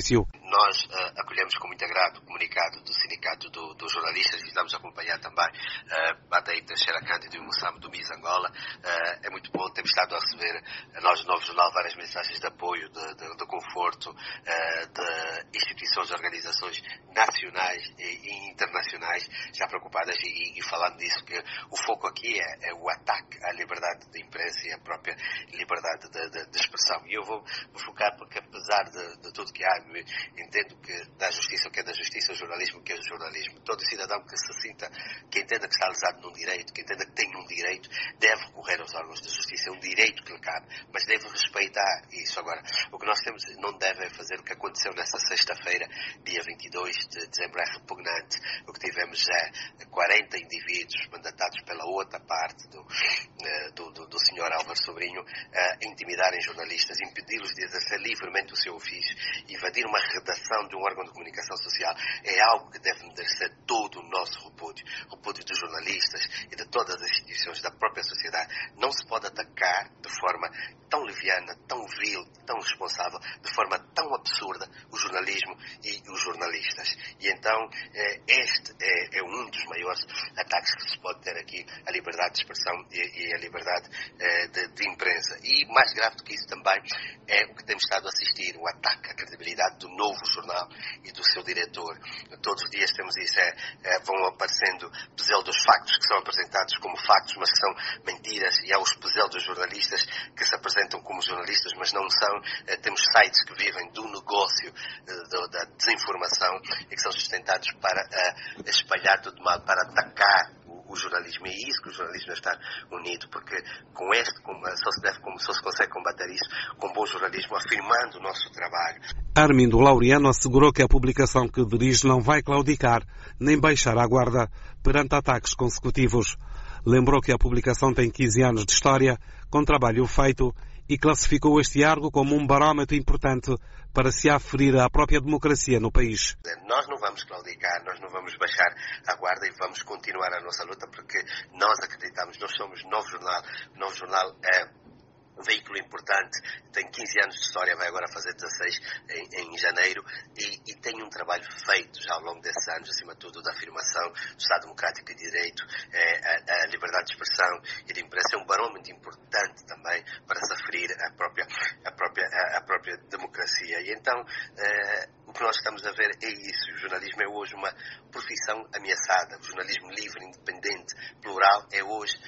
nós uh, acolhemos com muito agrado o comunicado do Sindicato do, dos Jornalistas e estamos a acompanhar também uh, Bataí Teixeira Cândido e o Moçambo do Miss Angola. Uh, é muito bom, temos estado a receber, uh, nós no Novo Jornal, várias mensagens de apoio, de, de, de conforto, uh, de instituições e organizações nacionais e, e internacionais já preocupadas e, e falando disso, que o foco aqui é, é o ataque à liberdade de imprensa e à própria liberdade de, de, de expressão. E eu vou, vou focar porque, apesar de, de tudo que há, entendo que da justiça o que é da justiça, o jornalismo o que é o jornalismo. Todo cidadão que se sinta, que entenda que está lesado num direito, que entenda que tem um direito, deve recorrer aos órgãos de justiça. É um direito que lhe cabe, mas deve respeitar isso. Agora, o que nós temos, não deve fazer o que aconteceu nessa sexta-feira, dia vinte e dois de dezembro, é repugnante. O que tivemos é quarenta indivíduos mandatados pela outra parte do, do, do, do senhor Álvaro Sobrinho a intimidarem jornalistas, impedi-los de exercer livremente o seu ofício, invadir uma redação de um órgão de comunicação social é algo que deve merecer todo o nosso repúdio, repúdio dos jornalistas e de todas as instituições da própria sociedade. Não se pode atacar de forma tão leviana, tão vil, tão responsável, de forma tão absurda o jornalismo e os jornalistas. E então este é, é um dos maiores ataques que se pode ter aqui à liberdade de expressão e, e à liberdade de, de imprensa. E mais grave do que isso também é o que temos estado a assistir, o ataque à credibilidade do novo jornal e do seu diretor. Todos os dias temos isso, é, é, vão aparecendo pseudos factos que são apresentados como factos, mas que são mentiras, e há os pseudos jornalistas que se apresentam como jornalistas, mas não são. É, temos sites que vivem do negócio é, do, da desinformação e que são sustentados para é, espalhar tudo mal, para atacar o jornalismo. E é isso que o jornalismo deve estar unido, porque com este, com, só, se deve, só se consegue combater isso com bom jornalismo, afirmando o nosso trabalho. Armindo Laureano assegurou que a publicação que dirige não vai claudicar, nem baixar a guarda perante ataques consecutivos. Lembrou que a publicação tem quinze anos de história, com trabalho feito, e classificou este argo como um barómetro importante para se aferir à própria democracia no país. Nós não vamos claudicar, nós não vamos baixar a guarda e vamos continuar a nossa luta, porque nós acreditamos, nós somos Novo Jornal. O Novo Jornal é um veículo importante, tem quinze anos de história, vai agora fazer dezasseis em, em janeiro, e, e tem um trabalho feito já ao longo desses anos, acima de tudo da afirmação do Estado Democrático e de Direito, é, a, a liberdade de expressão e de imprensa é um barômetro importante também para se aferir à própria, à própria, à, à própria democracia. E então, é, o que nós estamos a ver é isso. O jornalismo é hoje uma profissão ameaçada. O jornalismo livre, independente, plural, é hoje,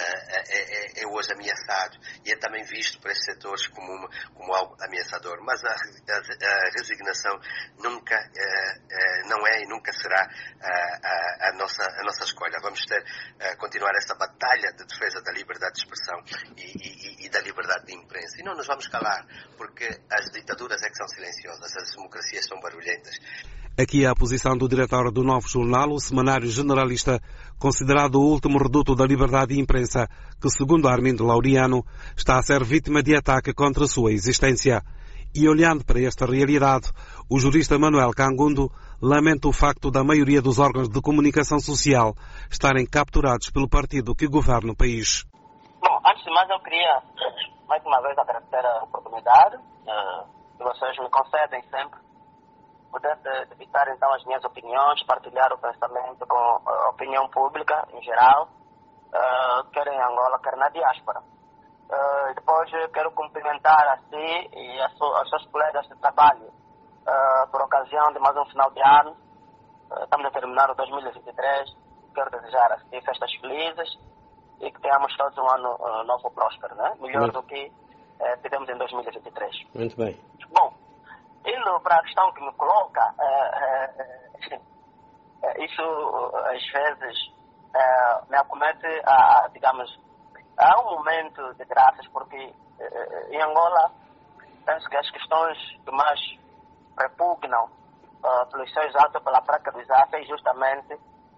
é, é, é hoje ameaçado. E é também visto por estes setores como, uma, como algo ameaçador. Mas a, a, a resignação nunca é, é, não é e nunca será a, a, a, nossa, a nossa escolha. Vamos ter a continuar essa batalha de defesa da liberdade de expressão e, e, e da liberdade de imprensa. E não nos vamos calar, porque as ditaduras é que são silenciosas, as democracias são barulhentas. Aqui a posição do diretor do Novo Jornal, o semanário generalista, considerado o último reduto da liberdade de imprensa, que, segundo Armindo Laureano, está a ser vítima de ataque contra a sua existência. E olhando para esta realidade, o jurista Manuel Cangundo lamenta o facto da maioria dos órgãos de comunicação social estarem capturados pelo partido que governa o país. Bom, antes de mais eu queria mais uma vez agradecer a oportunidade uh, que vocês me concedem sempre, poder evitar então as minhas opiniões, partilhar o pensamento com a opinião pública em geral, uh, quer em Angola, quer na diáspora. Uh, depois quero cumprimentar a si e a so, aos seus colegas de trabalho uh, por ocasião de mais um final de ano. Uh, estamos a terminar o dois mil e vinte e três. Quero desejar a si festas felizes e que tenhamos todos um ano uh, novo próspero, né? Melhor Muito. do que uh, tivemos em dois mil e vinte e três. Muito bem. Bom, indo para a questão que me coloca, uh, uh, uh, isso às vezes uh, me acomete a, digamos, há um momento de graças, porque uh, em Angola penso que as questões que mais repugnam uh, pelos seus atos, pela prática dos atos, é justamente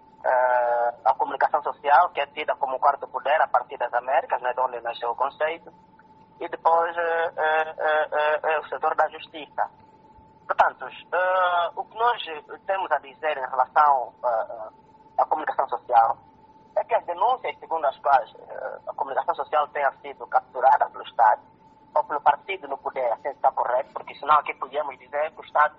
uh, a comunicação social, que é tida como quarto poder a partir das Américas, né, de onde nasceu o conceito, e depois uh, uh, uh, uh, o setor da justiça. Portanto, uh, o que nós temos a dizer em relação uh, à comunicação social é que as denúncias segundo as quais uh, a comunicação social tenha sido capturada pelo Estado ou pelo partido no poder, assim está correto, porque senão aqui podíamos dizer que o Estado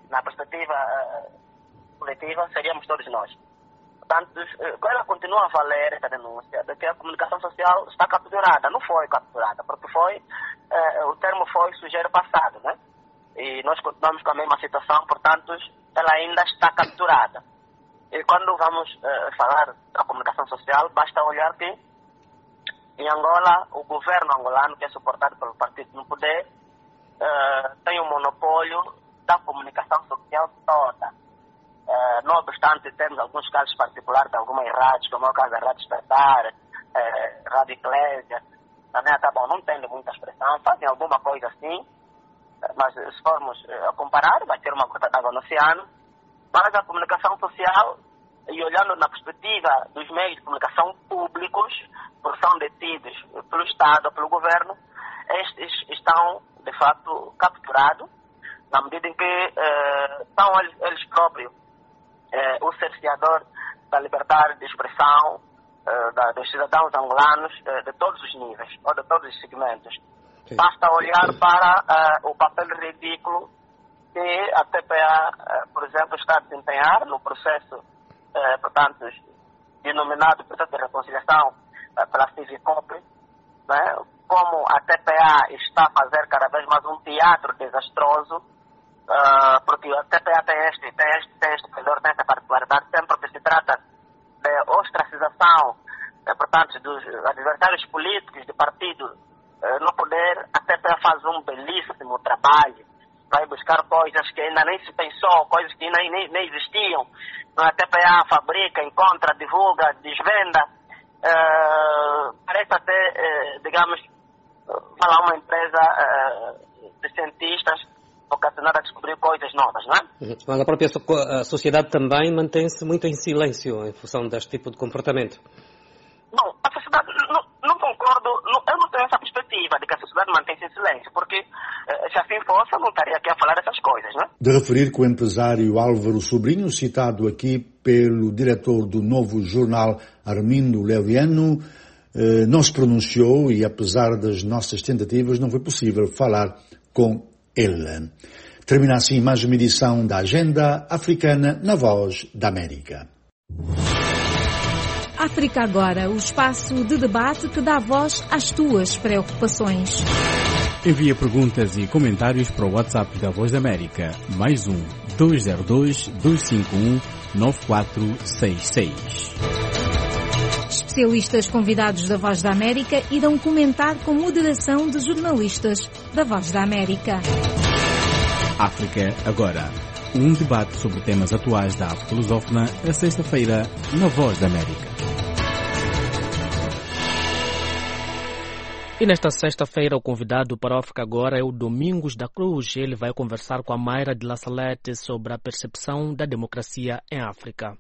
na perspectiva uh, coletiva, seríamos todos nós. Portanto, uh, ela continua a valer essa denúncia de que a comunicação social está capturada. Não foi capturada, porque foi, uh, o termo foi sujeito passado, né? E nós continuamos com a mesma situação, portanto, ela ainda está capturada. E quando vamos uh, falar da comunicação social, basta olhar que em Angola, o governo angolano, que é suportado pelo partido no poder, uh, tem um monopólio da comunicação social toda. Uh, não obstante termos alguns casos particulares de algumas rádios, como é o caso da Rádio Despertar, uh, Rádio Eclésia, também acabam não tendo muita expressão, fazem alguma coisa assim, uh, mas se formos uh, comparar, vai ter uma gota d'água no oceano. Mas a comunicação social, e olhando na perspectiva dos meios de comunicação públicos, porque são detidos pelo Estado ou pelo governo, estes estão, de facto, capturados, na medida em que eh, são eles, eles próprios eh, o cerceador da liberdade de expressão eh, da, dos cidadãos angolanos eh, de todos os níveis, ou de todos os segmentos. Sim. Basta olhar para eh, o papel ridículo que a T P A, eh, por exemplo, está a desempenhar no processo, eh, portanto, denominado processo de reconciliação eh, pela Civicop, né? Como a T P A está a fazer cada vez mais um teatro desastroso, uh, porque a T P A tem este, tem este, tem este pendor, tem esta particularidade, sempre que se trata de ostracização, eh, portanto, dos adversários políticos de partido eh, no poder, a T P A faz um belíssimo trabalho, vai buscar coisas que ainda nem se pensou, coisas que nem, nem, nem existiam. A T P A fabrica, encontra, divulga, desvenda. Uh, parece até, uh, digamos, falar uma empresa uh, de cientistas vocacionada a descobrir coisas novas, não é? Uhum. Mas a própria so a sociedade também mantém-se muito em silêncio em função deste tipo de comportamento. Bom, a sociedade, não, não concordo, não, eu não tenho essa perspectiva de que a sociedade mantém-se em silêncio, porque uh, se assim fosse, eu não estaria aqui a falar dessas coisas, não é? De referir que o empresário Álvaro Sobrinho, citado aqui pelo diretor do Novo Jornal, Armindo Leviano, não se pronunciou e, apesar das nossas tentativas, não foi possível falar com ele. Termina assim mais uma edição da Agenda Africana na Voz da América. África Agora, o espaço de debate que dá voz às tuas preocupações. Envia perguntas e comentários para o WhatsApp da Voz da América, mais um, dois zero dois, dois cinco um, nove quatro seis seis. Especialistas convidados da Voz da América irão comentar com moderação de jornalistas da Voz da América. África Agora, um debate sobre temas atuais da África lusófona, a sexta-feira, na Voz da América. E nesta sexta-feira, o convidado para a África Agora é o Domingos da Cruz. Ele vai conversar com a Mayra de La Salete sobre a percepção da democracia em África.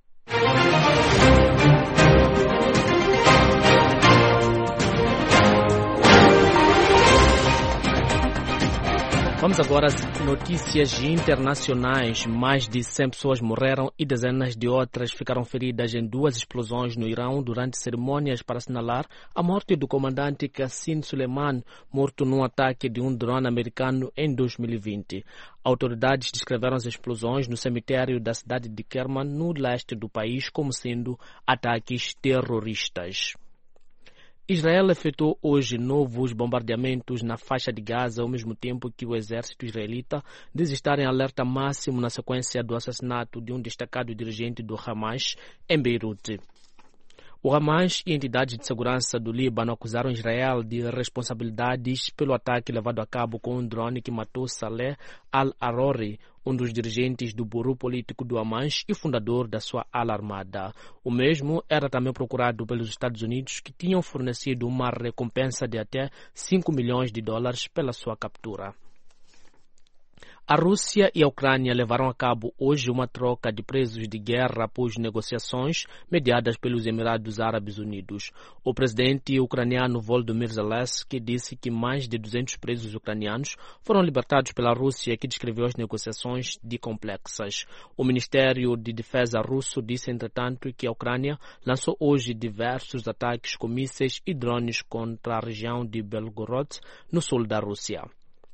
Vamos agora às notícias internacionais. Mais de cem pessoas morreram e dezenas de outras ficaram feridas em duas explosões no Irão durante cerimônias para assinalar a morte do comandante Qasem Soleimani, morto num ataque de um drone americano em dois mil e vinte. Autoridades descreveram as explosões no cemitério da cidade de Kerman, no leste do país, como sendo ataques terroristas. Israel efetuou hoje novos bombardeamentos na faixa de Gaza, ao mesmo tempo que o exército israelita diz estar em alerta máximo na sequência do assassinato de um destacado dirigente do Hamas em Beirute. O Hamas e entidades de segurança do Líbano acusaram Israel de responsabilidades pelo ataque levado a cabo com um drone que matou Saleh al-Arori, um dos dirigentes do bureau político do Hamas e fundador da sua ala armada. O mesmo era também procurado pelos Estados Unidos, que tinham fornecido uma recompensa de até cinco milhões de dólares pela sua captura. A Rússia e a Ucrânia levaram a cabo hoje uma troca de presos de guerra após negociações mediadas pelos Emirados Árabes Unidos. O presidente ucraniano Volodymyr Zelensky disse que mais de duzentos presos ucranianos foram libertados pela Rússia, que descreveu as negociações de complexas. O Ministério de Defesa russo disse, entretanto, que a Ucrânia lançou hoje diversos ataques com mísseis e drones contra a região de Belgorod, no sul da Rússia.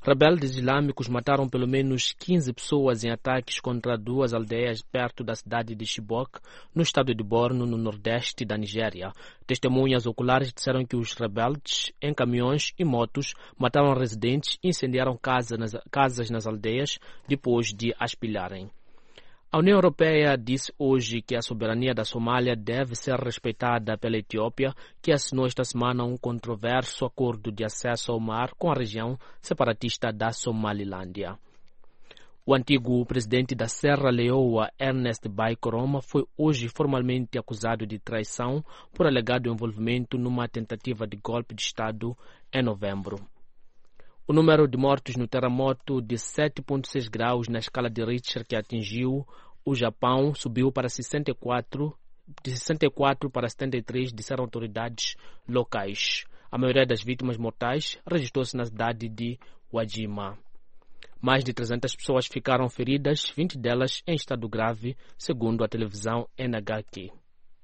Rebeldes islâmicos mataram pelo menos quinze pessoas em ataques contra duas aldeias perto da cidade de Chibok, no estado de Borno, no nordeste da Nigéria. Testemunhas oculares disseram que os rebeldes, em caminhões e motos, mataram residentes e incendiaram casas nas, casas nas aldeias depois de as pilharem. A União Europeia disse hoje que a soberania da Somália deve ser respeitada pela Etiópia, que assinou esta semana um controverso acordo de acesso ao mar com a região separatista da Somalilândia. O antigo presidente da Serra Leoa, Ernest Bai Koroma, foi hoje formalmente acusado de traição por alegado envolvimento numa tentativa de golpe de Estado em novembro. O número de mortos no terremoto de sete vírgula seis graus na escala de Richter que atingiu o Japão subiu para sessenta e quatro, de sessenta e quatro para setenta e três, disseram autoridades locais. A maioria das vítimas mortais registrou-se na cidade de Wajima. Mais de trezentas pessoas ficaram feridas, vinte delas em estado grave, segundo a televisão N H K.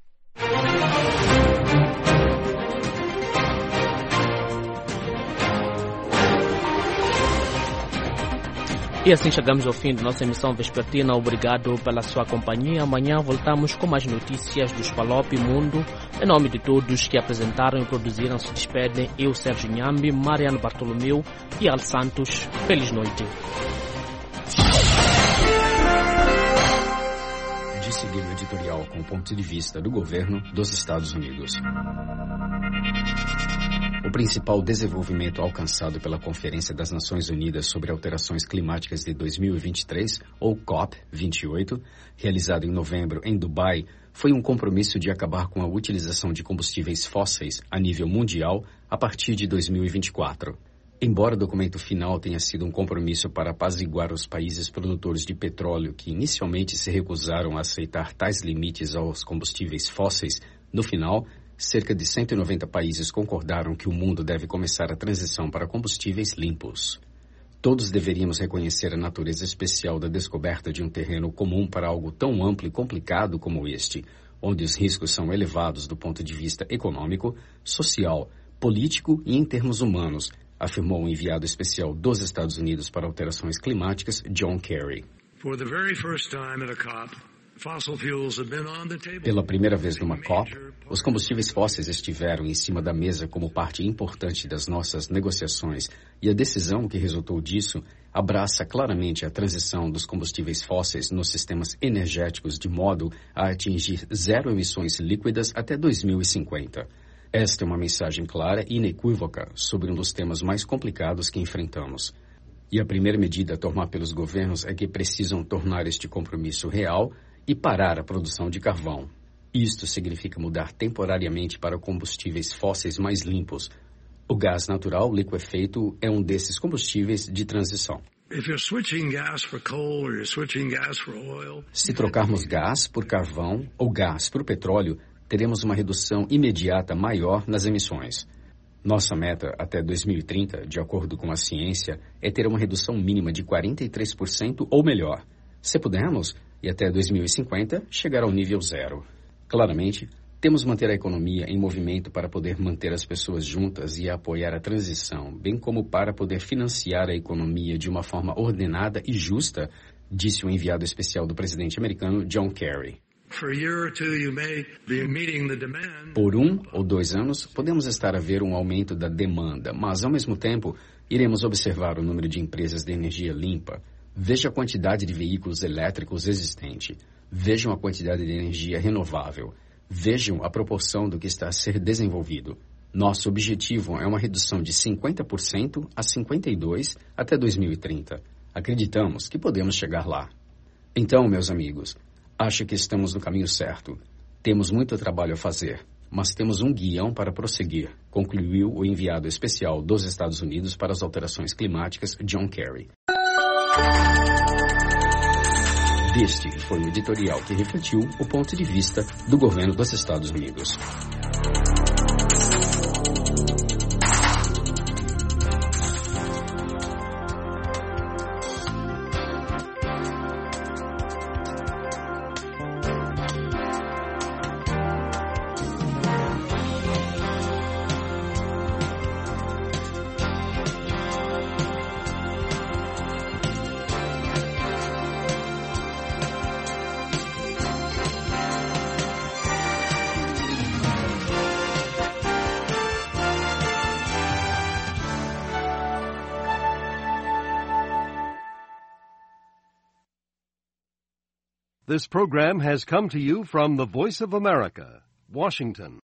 E assim chegamos ao fim da nossa emissão vespertina. Obrigado pela sua companhia. Amanhã voltamos com mais notícias do Spalop Mundo. Em nome de todos que apresentaram e produziram, se despedem eu, Sérgio Nhambi, Mariano Bartolomeu e Al Santos. Feliz noite. De seguir o editorial com o ponto de vista do governo dos Estados Unidos. O principal desenvolvimento alcançado pela Conferência das Nações Unidas sobre Alterações Climáticas de dois mil e vinte e três, ou COP vinte e oito, realizado em novembro em Dubai, foi um compromisso de acabar com a utilização de combustíveis fósseis a nível mundial a partir de dois mil e vinte e quatro. Embora o documento final tenha sido um compromisso para apaziguar os países produtores de petróleo que inicialmente se recusaram a aceitar tais limites aos combustíveis fósseis, no final, cerca de cento e noventa países concordaram que o mundo deve começar a transição para combustíveis limpos. Todos deveríamos reconhecer a natureza especial da descoberta de um terreno comum para algo tão amplo e complicado como este, onde os riscos são elevados do ponto de vista econômico, social, político e em termos humanos, afirmou o enviado especial dos Estados Unidos para alterações climáticas, John Kerry. For the very first time at a COP, Pela primeira vez numa COP, os combustíveis fósseis estiveram em cima da mesa como parte importante das nossas negociações e a decisão que resultou disso abraça claramente a transição dos combustíveis fósseis nos sistemas energéticos de modo a atingir zero emissões líquidas até dois mil e cinquenta. Esta é uma mensagem clara e inequívoca sobre um dos temas mais complicados que enfrentamos. E a primeira medida a tomar pelos governos é que precisam tornar este compromisso real e parar a produção de carvão. Isto significa mudar temporariamente para combustíveis fósseis mais limpos. O gás natural liquefeito é um desses combustíveis de transição. Se trocarmos gás por carvão ou gás por petróleo, teremos uma redução imediata maior nas emissões. Nossa meta até dois mil e trinta, de acordo com a ciência, é ter uma redução mínima de quarenta e três por cento ou melhor. Se pudermos, e até dois mil e cinquenta, chegar ao nível zero. Claramente, temos que manter a economia em movimento para poder manter as pessoas juntas e apoiar a transição, bem como para poder financiar a economia de uma forma ordenada e justa, disse o enviado especial do presidente americano John Kerry. Por um ou dois anos, podemos estar a ver um aumento da demanda, mas, ao mesmo tempo, iremos observar o número de empresas de energia limpa. Veja a quantidade de veículos elétricos existente. Vejam a quantidade de energia renovável. Vejam a proporção do que está a ser desenvolvido. Nosso objetivo é uma redução de cinquenta por cento a cinquenta e dois por cento até dois mil e trinta. Acreditamos que podemos chegar lá. Então, meus amigos, acho que estamos no caminho certo. Temos muito trabalho a fazer, mas temos um guião para prosseguir, concluiu o enviado especial dos Estados Unidos para as alterações climáticas, John Kerry. Este foi o editorial que refletiu o ponto de vista do governo dos Estados Unidos. This program has come to you from the Voice of America, Washington.